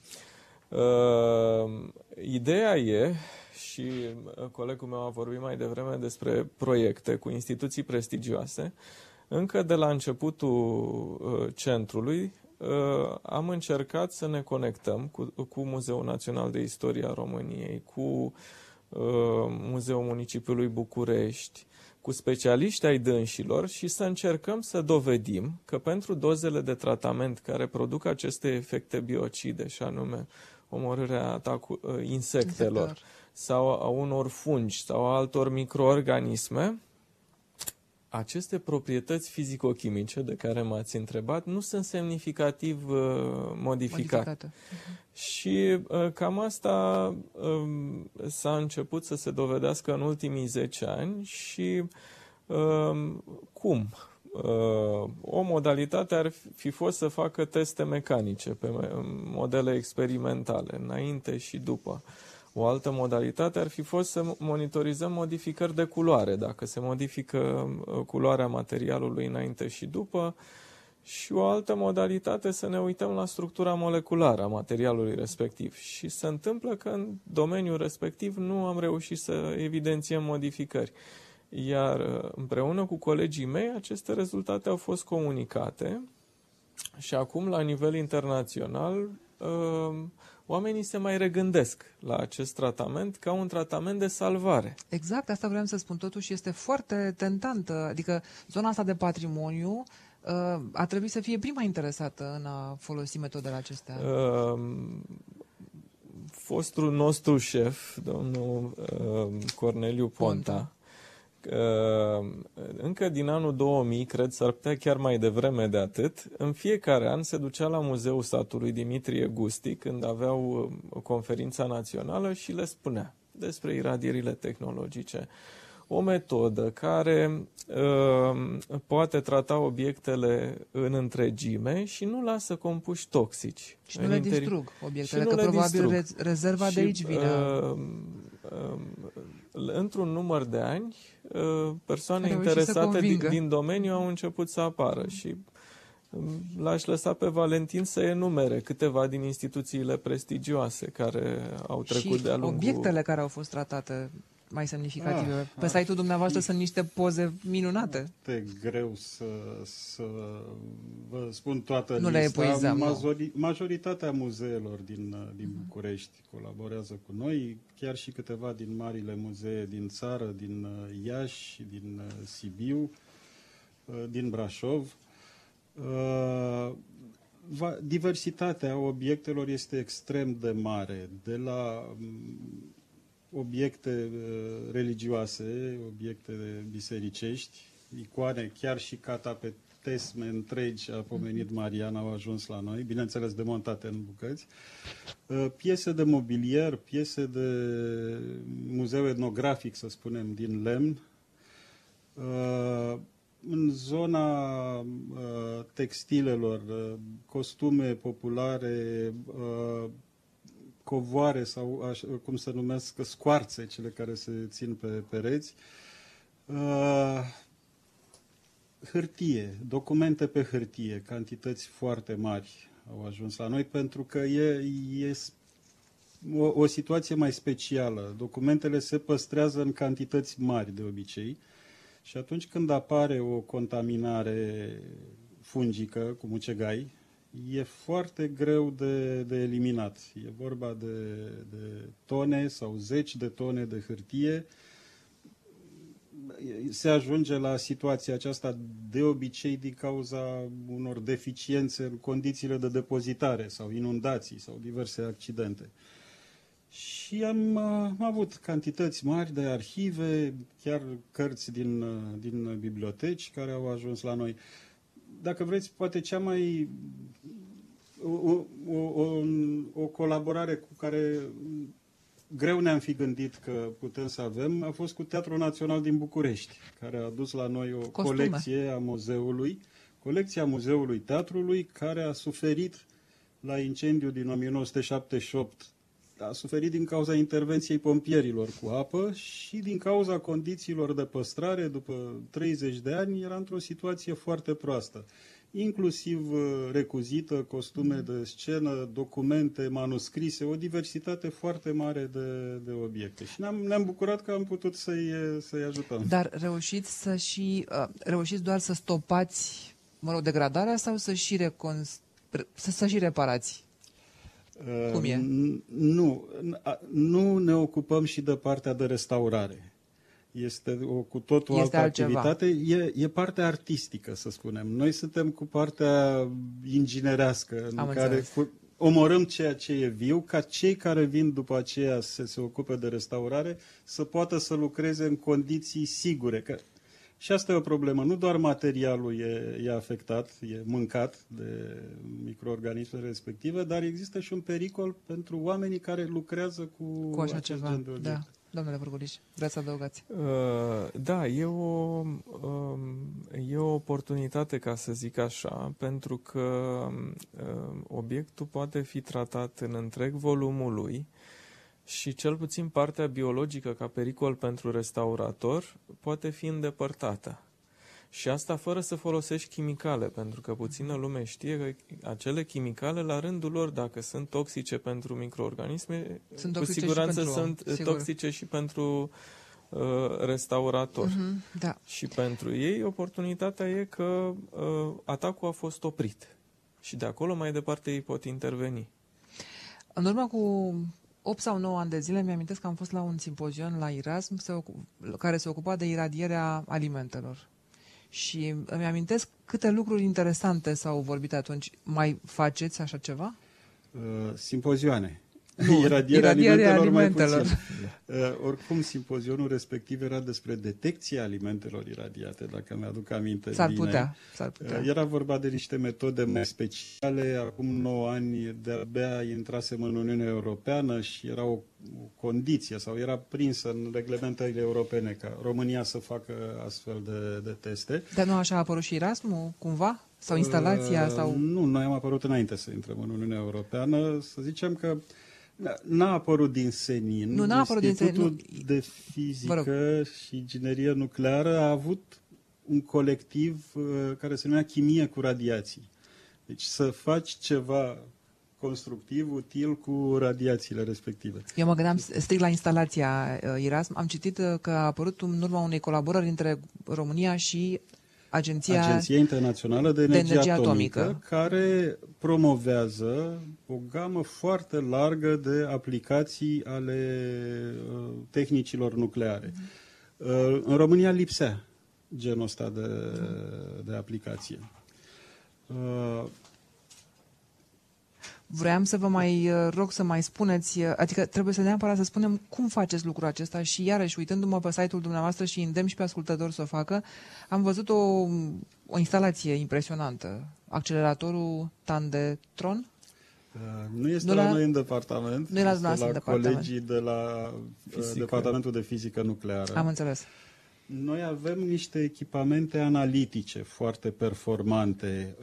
Ideea e, și colegul meu a vorbit mai devreme despre proiecte cu instituții prestigioase, încă de la începutul centrului am încercat să ne conectăm cu Muzeul Național de Istorie a României, cu Muzeul Municipiului București, cu specialiști ai dânșilor și să încercăm să dovedim că pentru dozele de tratament care produc aceste efecte biocide, și anume omorârea insectelor sau a unor fungi sau a altor microorganisme, aceste proprietăți fizico-chimice de care m-ați întrebat nu sunt semnificativ modificate. Și cam asta s-a început să se dovedească în ultimii 10 ani și cum? O modalitate ar fi fost să facă teste mecanice pe modele experimentale, înainte și după. O altă modalitate ar fi fost să monitorizăm modificări de culoare, dacă se modifică culoarea materialului înainte și după, și o altă modalitate să ne uităm la structura moleculară a materialului respectiv. Și se întâmplă că în domeniul respectiv nu am reușit să evidențiem modificări. Iar împreună cu colegii mei, aceste rezultate au fost comunicate și acum, la nivel internațional, oamenii se mai regândesc la acest tratament ca un tratament de salvare. Exact, asta vreau să spun. Totuși este foarte tentantă. Adică zona asta de patrimoniu ar trebui să fie prima interesată în a folosi metodele acestea. Fostul nostru șef, domnul Corneliu Ponta, încă din anul 2000, cred, s-ar putea chiar mai devreme de atât, în fiecare an se ducea la Muzeul Satului Dimitrie Gusti, când aveau conferința națională, și le spunea despre iradierile tehnologice. O metodă care poate trata obiectele în întregime și nu lasă compuși toxici. Și nu le distrug obiectele, că probabil rezerva de aici vine. Într-un număr de ani, persoane interesate din domeniu au început să apară și L-aș lăsa pe Valentin să enumere câteva din instituțiile prestigioase care au trecut Și de-a lungul... obiectele care au fost tratate mai semnificative. Pe site-ul dumneavoastră sunt niște poze minunate. E greu să vă spun toată Nu le lista. epuizăm, Majoritatea muzeelor din București colaborează cu noi, chiar și câteva din marile muzee din țară, din Iași, din Sibiu, din Brașov. Diversitatea obiectelor este extrem de mare, de la obiecte religioase, obiecte bisericești, icoane, chiar și catapetesme întregi, a pomenit Mariana, au ajuns la noi, bineînțeles demontate în bucăți, piese de mobilier, piese de muzeu etnografic, să spunem, din lemn, în zona textilelor, costume populare, covoare sau cum se numesc, scoarțe, cele care se țin pe pereți, hârtie, documente pe hârtie, cantități foarte mari au ajuns la noi, pentru că e o situație mai specială. Documentele se păstrează în cantități mari de obicei și atunci când apare o contaminare fungică cu mucegai, e foarte greu de eliminat. E vorba de tone sau zeci de tone de hârtie. Se ajunge la situația aceasta de obicei din cauza unor deficiențe în condițiile de depozitare sau inundații sau diverse accidente. Și am avut cantități mari de arhive, chiar cărți din biblioteci care au ajuns la noi. Dacă vreți, poate cea mai... O colaborare cu care greu ne-am fi gândit că putem să avem a fost cu Teatrul Național din București, care a adus la noi o colecție a muzeului, colecția Muzeului Teatrului, care a suferit la incendiu din 1978. A suferit din cauza intervenției pompierilor cu apă și din cauza condițiilor de păstrare. După 30 de ani era într-o situație foarte proastă, inclusiv recuzită, costume de scenă, documente, manuscrise, o diversitate foarte mare de obiecte. Și ne-am bucurat că am putut să-i ajutăm. Dar reușiți doar să stopați, degradarea sau să și reparați? Cum e? Nu ne ocupăm și de partea de restaurare. Este cu totul altă activitate. E partea artistică, să spunem. Noi suntem cu partea inginerească, în care omorâm ceea ce e viu, ca cei care vin după aceea să se ocupe de restaurare să poată să lucreze în condiții sigure. Și asta e o problemă. Nu doar materialul e afectat, e mâncat de microorganismele respective, dar există și un pericol pentru oamenii care lucrează cu așa ceva. Da. Domnule Vârguliș, vreți să adăugați? Da, e o oportunitate, ca să zic așa, pentru că obiectul poate fi tratat în întreg volumul lui și cel puțin partea biologică ca pericol pentru restaurator poate fi îndepărtată. Și asta fără să folosești chimicale, pentru că puțină lume știe că acele chimicale, la rândul lor, dacă sunt toxice pentru microorganisme, cu siguranță sunt toxice și pentru restaurator. Da. Și pentru ei, oportunitatea e că atacul a fost oprit. Și de acolo mai departe ei pot interveni. În urmă cu 8 sau 9 ani de zile, mi-amintesc că am fost la un simpozion la Erasm care se ocupa de iradierea alimentelor. Și îmi amintesc câte lucruri interesante s-au vorbit atunci. Mai faceți așa ceva? Simpozioane. Iradierea alimentelor. Oricum, simpozionul respectiv era despre detecția alimentelor iradiate, dacă mi-aduc aminte S-ar bine. putea. Era vorba de niște metode mai speciale. Acum 9 ani de-abia intrasem în Uniunea Europeană și era o condiție sau era prinsă în reglementările europene ca România să facă astfel de teste. Dar nu așa a apărut și Erasmus, cumva? Sau instalația? Sau... Nu, noi am apărut înainte să intrăm în Uniunea Europeană. Să zicem că n-a apărut din senin. Nu, n-a apărut din senin. Institutul de Fizică și Inginerie Nucleară a avut un colectiv care se numea Chimie cu Radiații. Deci să faci ceva constructiv, util cu radiațiile respective. Eu mă gândeam strict la instalația Irasm. Am citit că a apărut în urma unei colaborări între România și Agenția Internațională de Energie Atomică, care promovează o gamă foarte largă de aplicații ale tehnicilor nucleare. În România lipsea genul ăsta de aplicație. Vreau să vă mai rog să mai spuneți, adică trebuie să neapărat să spunem cum faceți lucrul acesta și iarăși, uitându-mă pe site-ul dumneavoastră și îndemn și pe ascultători să o facă, am văzut o instalație impresionantă. Acceleratorul Tandetron? Nu este la noi în departament, nu este la colegii de la Departamentul de Fizică Nucleară. Am înțeles. Noi avem niște echipamente analitice foarte performante.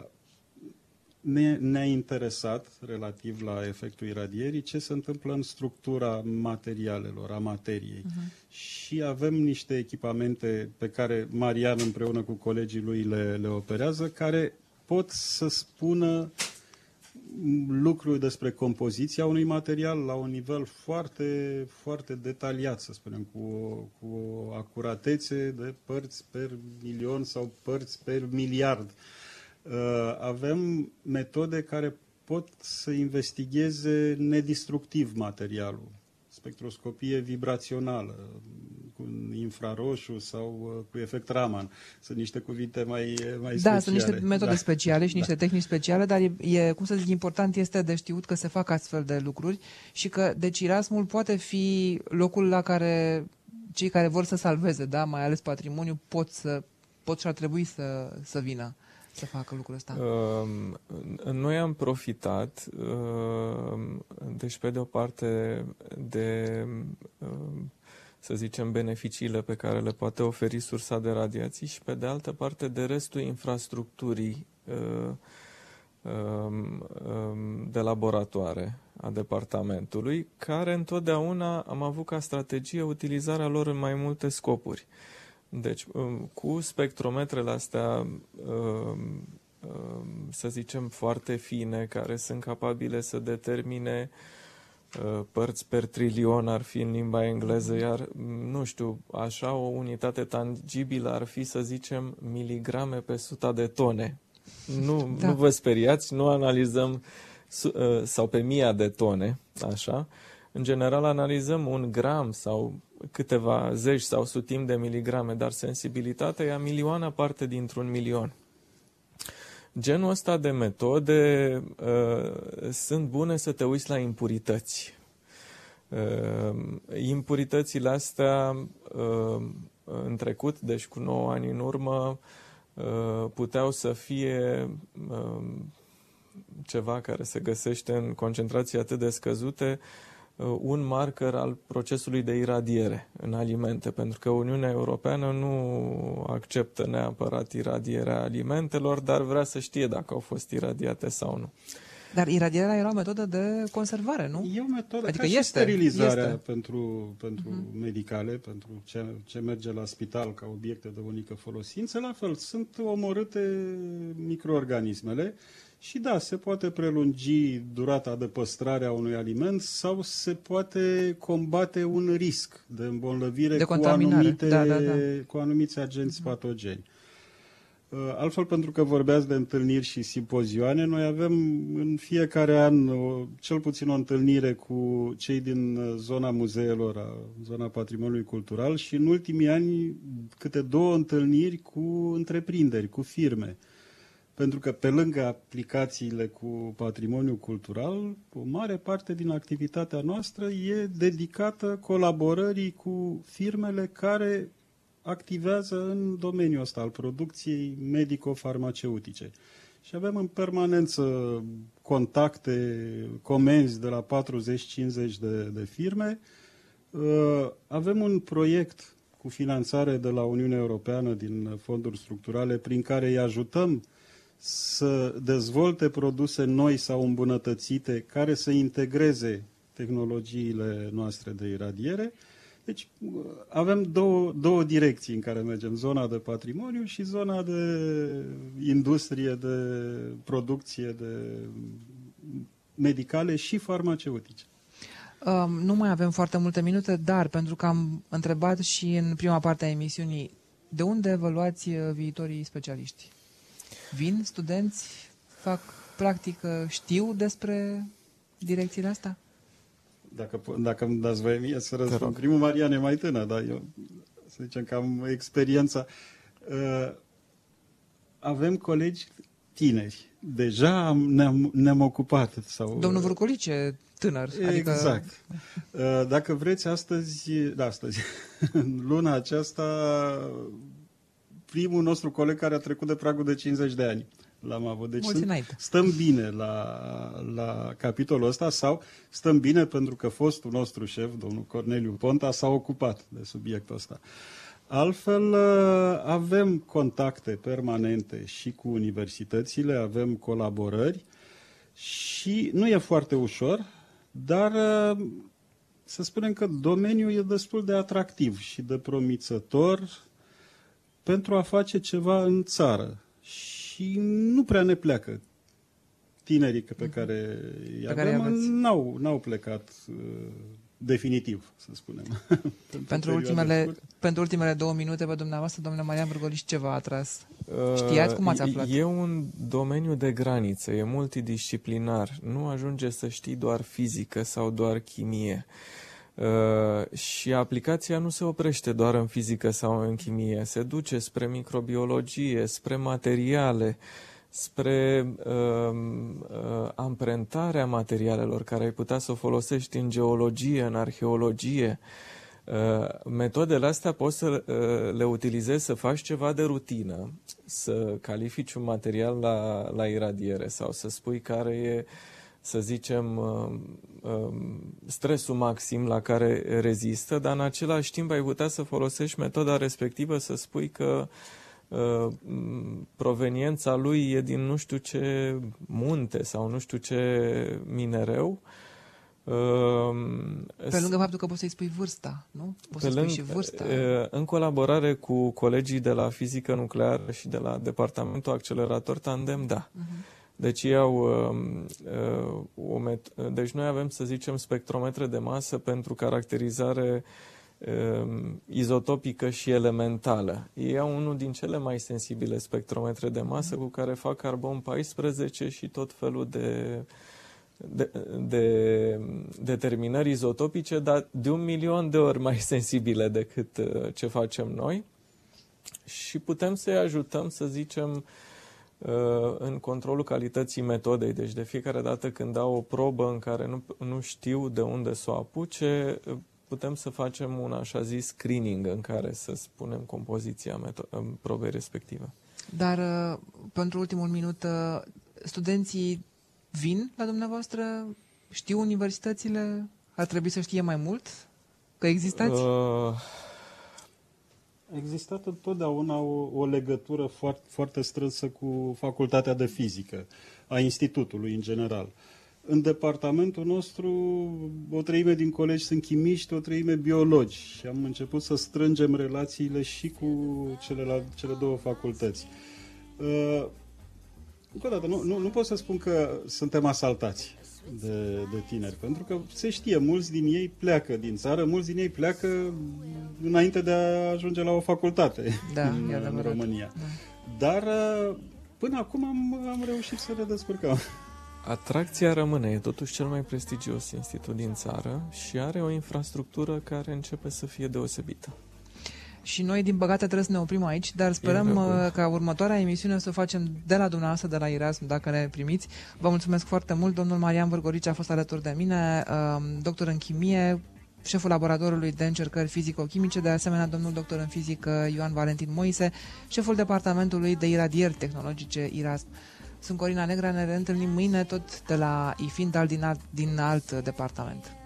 Ne-a interesat, relativ la efectul iradierii, ce se întâmplă în structura materialelor, a materiei. Și avem niște echipamente pe care Marian împreună cu colegii lui le operează, care pot să spună lucruri despre compoziția unui material la un nivel foarte, foarte detaliat, să spunem, cu o acuratețe de părți per milion sau părți per miliard. Avem metode care pot să investigheze nedistructiv materialul. Spectroscopie vibrațională, cu infraroșu sau cu efect Raman. Sunt niște cuvinte mai speciale. Da, sunt niște metode speciale și niște tehnici speciale, dar cum să zic, important este de știut că se fac astfel de lucruri și că, deci, Irasmul poate fi locul la care cei care vor să salveze, da, mai ales patrimoniu, pot și ar trebui să vină să facă lucrul ăsta. Noi am profitat, deci pe de o parte de, să zicem, beneficiile pe care le poate oferi sursa de radiații și pe de altă parte de restul infrastructurii de laboratoare a departamentului, care întotdeauna am avut ca strategie utilizarea lor în mai multe scopuri. Deci, cu spectrometrele astea, să zicem, foarte fine, care sunt capabile să determine părți per trilion, ar fi în limba engleză, iar, nu știu, așa o unitate tangibilă ar fi, să zicem, miligrame pe 100 de tone. Nu vă speriați, nu analizăm sau pe 1000 de tone, așa. În general analizăm 1 gram sau câteva zeci sau sutimi de miligrame, dar sensibilitatea e a milioana parte dintr-un milion. Genul ăsta de metode sunt bune să te uiți la impurități. Impuritățile astea în trecut, deci cu 9 ani în urmă, puteau să fie ceva care se găsește în concentrații atât de scăzute, un marker al procesului de iradiere în alimente, pentru că Uniunea Europeană nu acceptă neapărat iradierea alimentelor, dar vrea să știe dacă au fost iradiate sau nu. Dar iradierea era o metodă de conservare, nu? E o metodă, adică ca și sterilizarea este. pentru medicale, pentru ce merge la spital ca obiecte de unică folosință, la fel, sunt omorâte microorganismele. Și da, se poate prelungi durata de păstrare a unui aliment sau se poate combate un risc de îmbolnăvire de cu anumiți agenți patogeni. Altfel, pentru că vorbeați de întâlniri și simpozioane, noi avem în fiecare an cel puțin o întâlnire cu cei din zona muzeelor, zona patrimoniului cultural și în ultimii ani câte 2 întâlniri cu întreprinderi, cu firme. Pentru că pe lângă aplicațiile cu patrimoniul cultural, o mare parte din activitatea noastră e dedicată colaborării cu firmele care activează în domeniul ăsta al producției medico-farmaceutice. Și avem în permanență contacte, comenzi de la 40-50 de firme. Avem un proiect cu finanțare de la Uniunea Europeană din fonduri structurale prin care îi ajutăm să dezvolte produse noi sau îmbunătățite care să integreze tehnologiile noastre de iradiere. Deci avem două direcții în care mergem, zona de patrimoniu și zona de industrie, de producție, de medicale și farmaceutice. Nu mai avem foarte multe minute, dar pentru că am întrebat și în prima parte a emisiunii, de unde vă luați viitorii specialiști? Vin studenți, fac practică, știu despre direcțiile astea? Dacă îmi dați voie mie să răspund. Primul Marian e mai tânăr, dar eu, să zicem că am experiența. Avem colegi tineri. Deja ne-am ocupat. Domnul Vârcolice, tânăr. Exact. Dacă vreți, astăzi, luna aceasta, primul nostru coleg care a trecut de pragul de 50 de ani l-am avut. Deci stăm bine la capitolul ăsta sau stăm bine pentru că fostul nostru șef, domnul Corneliu Ponta, s-a ocupat de subiectul ăsta. Altfel, avem contacte permanente și cu universitățile, avem colaborări și nu e foarte ușor, dar să spunem că domeniul e destul de atractiv și de promițător pentru a face ceva în țară. Și nu prea ne pleacă. Tinerii pe care îi avem n-au plecat definitiv, să spunem. Pentru ultimele 2 minute pe dumneavoastră, domnule Marian Vârcolici, ce v-a atras? Știați cum ați aflat? E un domeniu de graniță, e multidisciplinar. Nu ajunge să știi doar fizică sau doar chimie. Și aplicația nu se oprește doar în fizică sau în chimie, se duce spre microbiologie, spre materiale, spre amprentarea materialelor care ai putea să o folosești în geologie, în arheologie. Metodele astea poți să le utilizezi să faci ceva de rutină, să califici un material la iradiere sau să spui care e, să zicem, stresul maxim la care rezistă, dar în același timp ai putea să folosești metoda respectivă să spui că proveniența lui e din nu știu ce munte sau nu știu ce minereu. Pe lângă faptul că poți să-i spui vârsta, nu? Poți să spui și vârsta. În colaborare cu colegii de la fizică nucleară și de la departamentul accelerator tandem, da. Deci deci noi avem, să zicem, spectrometre de masă pentru caracterizare izotopică și elementală. Ei au unul din cele mai sensibile spectrometre de masă cu care fac carbon 14 și tot felul de determinări izotopice, dar de 1.000.000 de ori mai sensibile decât ce facem noi. Și putem să-i ajutăm, să zicem, în controlul calității metodei. Deci de fiecare dată când dau o probă în care nu știu de unde să o apuce, putem să facem un așa zis screening în care să spunem compoziția probei respective. Dar pentru ultimul minut, studenții vin la dumneavoastră? Știu universitățile? Ar trebui să știe mai mult? Că existați? A existat întotdeauna o legătură foarte, foarte strânsă cu Facultatea de Fizică a Institutului în general. În departamentul nostru, o treime din colegi sunt chimiști, o treime biologi și am început să strângem relațiile și cu cele două facultăți. Încă o dată, nu pot să spun că suntem asaltați de tineri, pentru că se știe, mulți din ei pleacă din țară, mulți din ei pleacă înainte de a ajunge la o facultate în România. Da. Dar până acum am reușit să le descurcăm. Atracția rămâne, e totuși cel mai prestigios institut din țară și are o infrastructură care începe să fie deosebită. Și noi, din păcate, trebuie să ne oprim aici, dar sperăm ca următoarea emisiune să o facem de la dumneavoastră, de la Erasm, dacă ne primiți. Vă mulțumesc foarte mult. Domnul Marian Vârcolici a fost alături de mine, doctor în chimie, șeful laboratorului de încercări fizico-chimice, de asemenea domnul doctor în fizică Ioan Valentin Moise, șeful departamentului de iradieri tehnologice Erasm. Sunt Corina Negra, ne reîntâlnim mâine tot de la IFIN, dar din alt departament.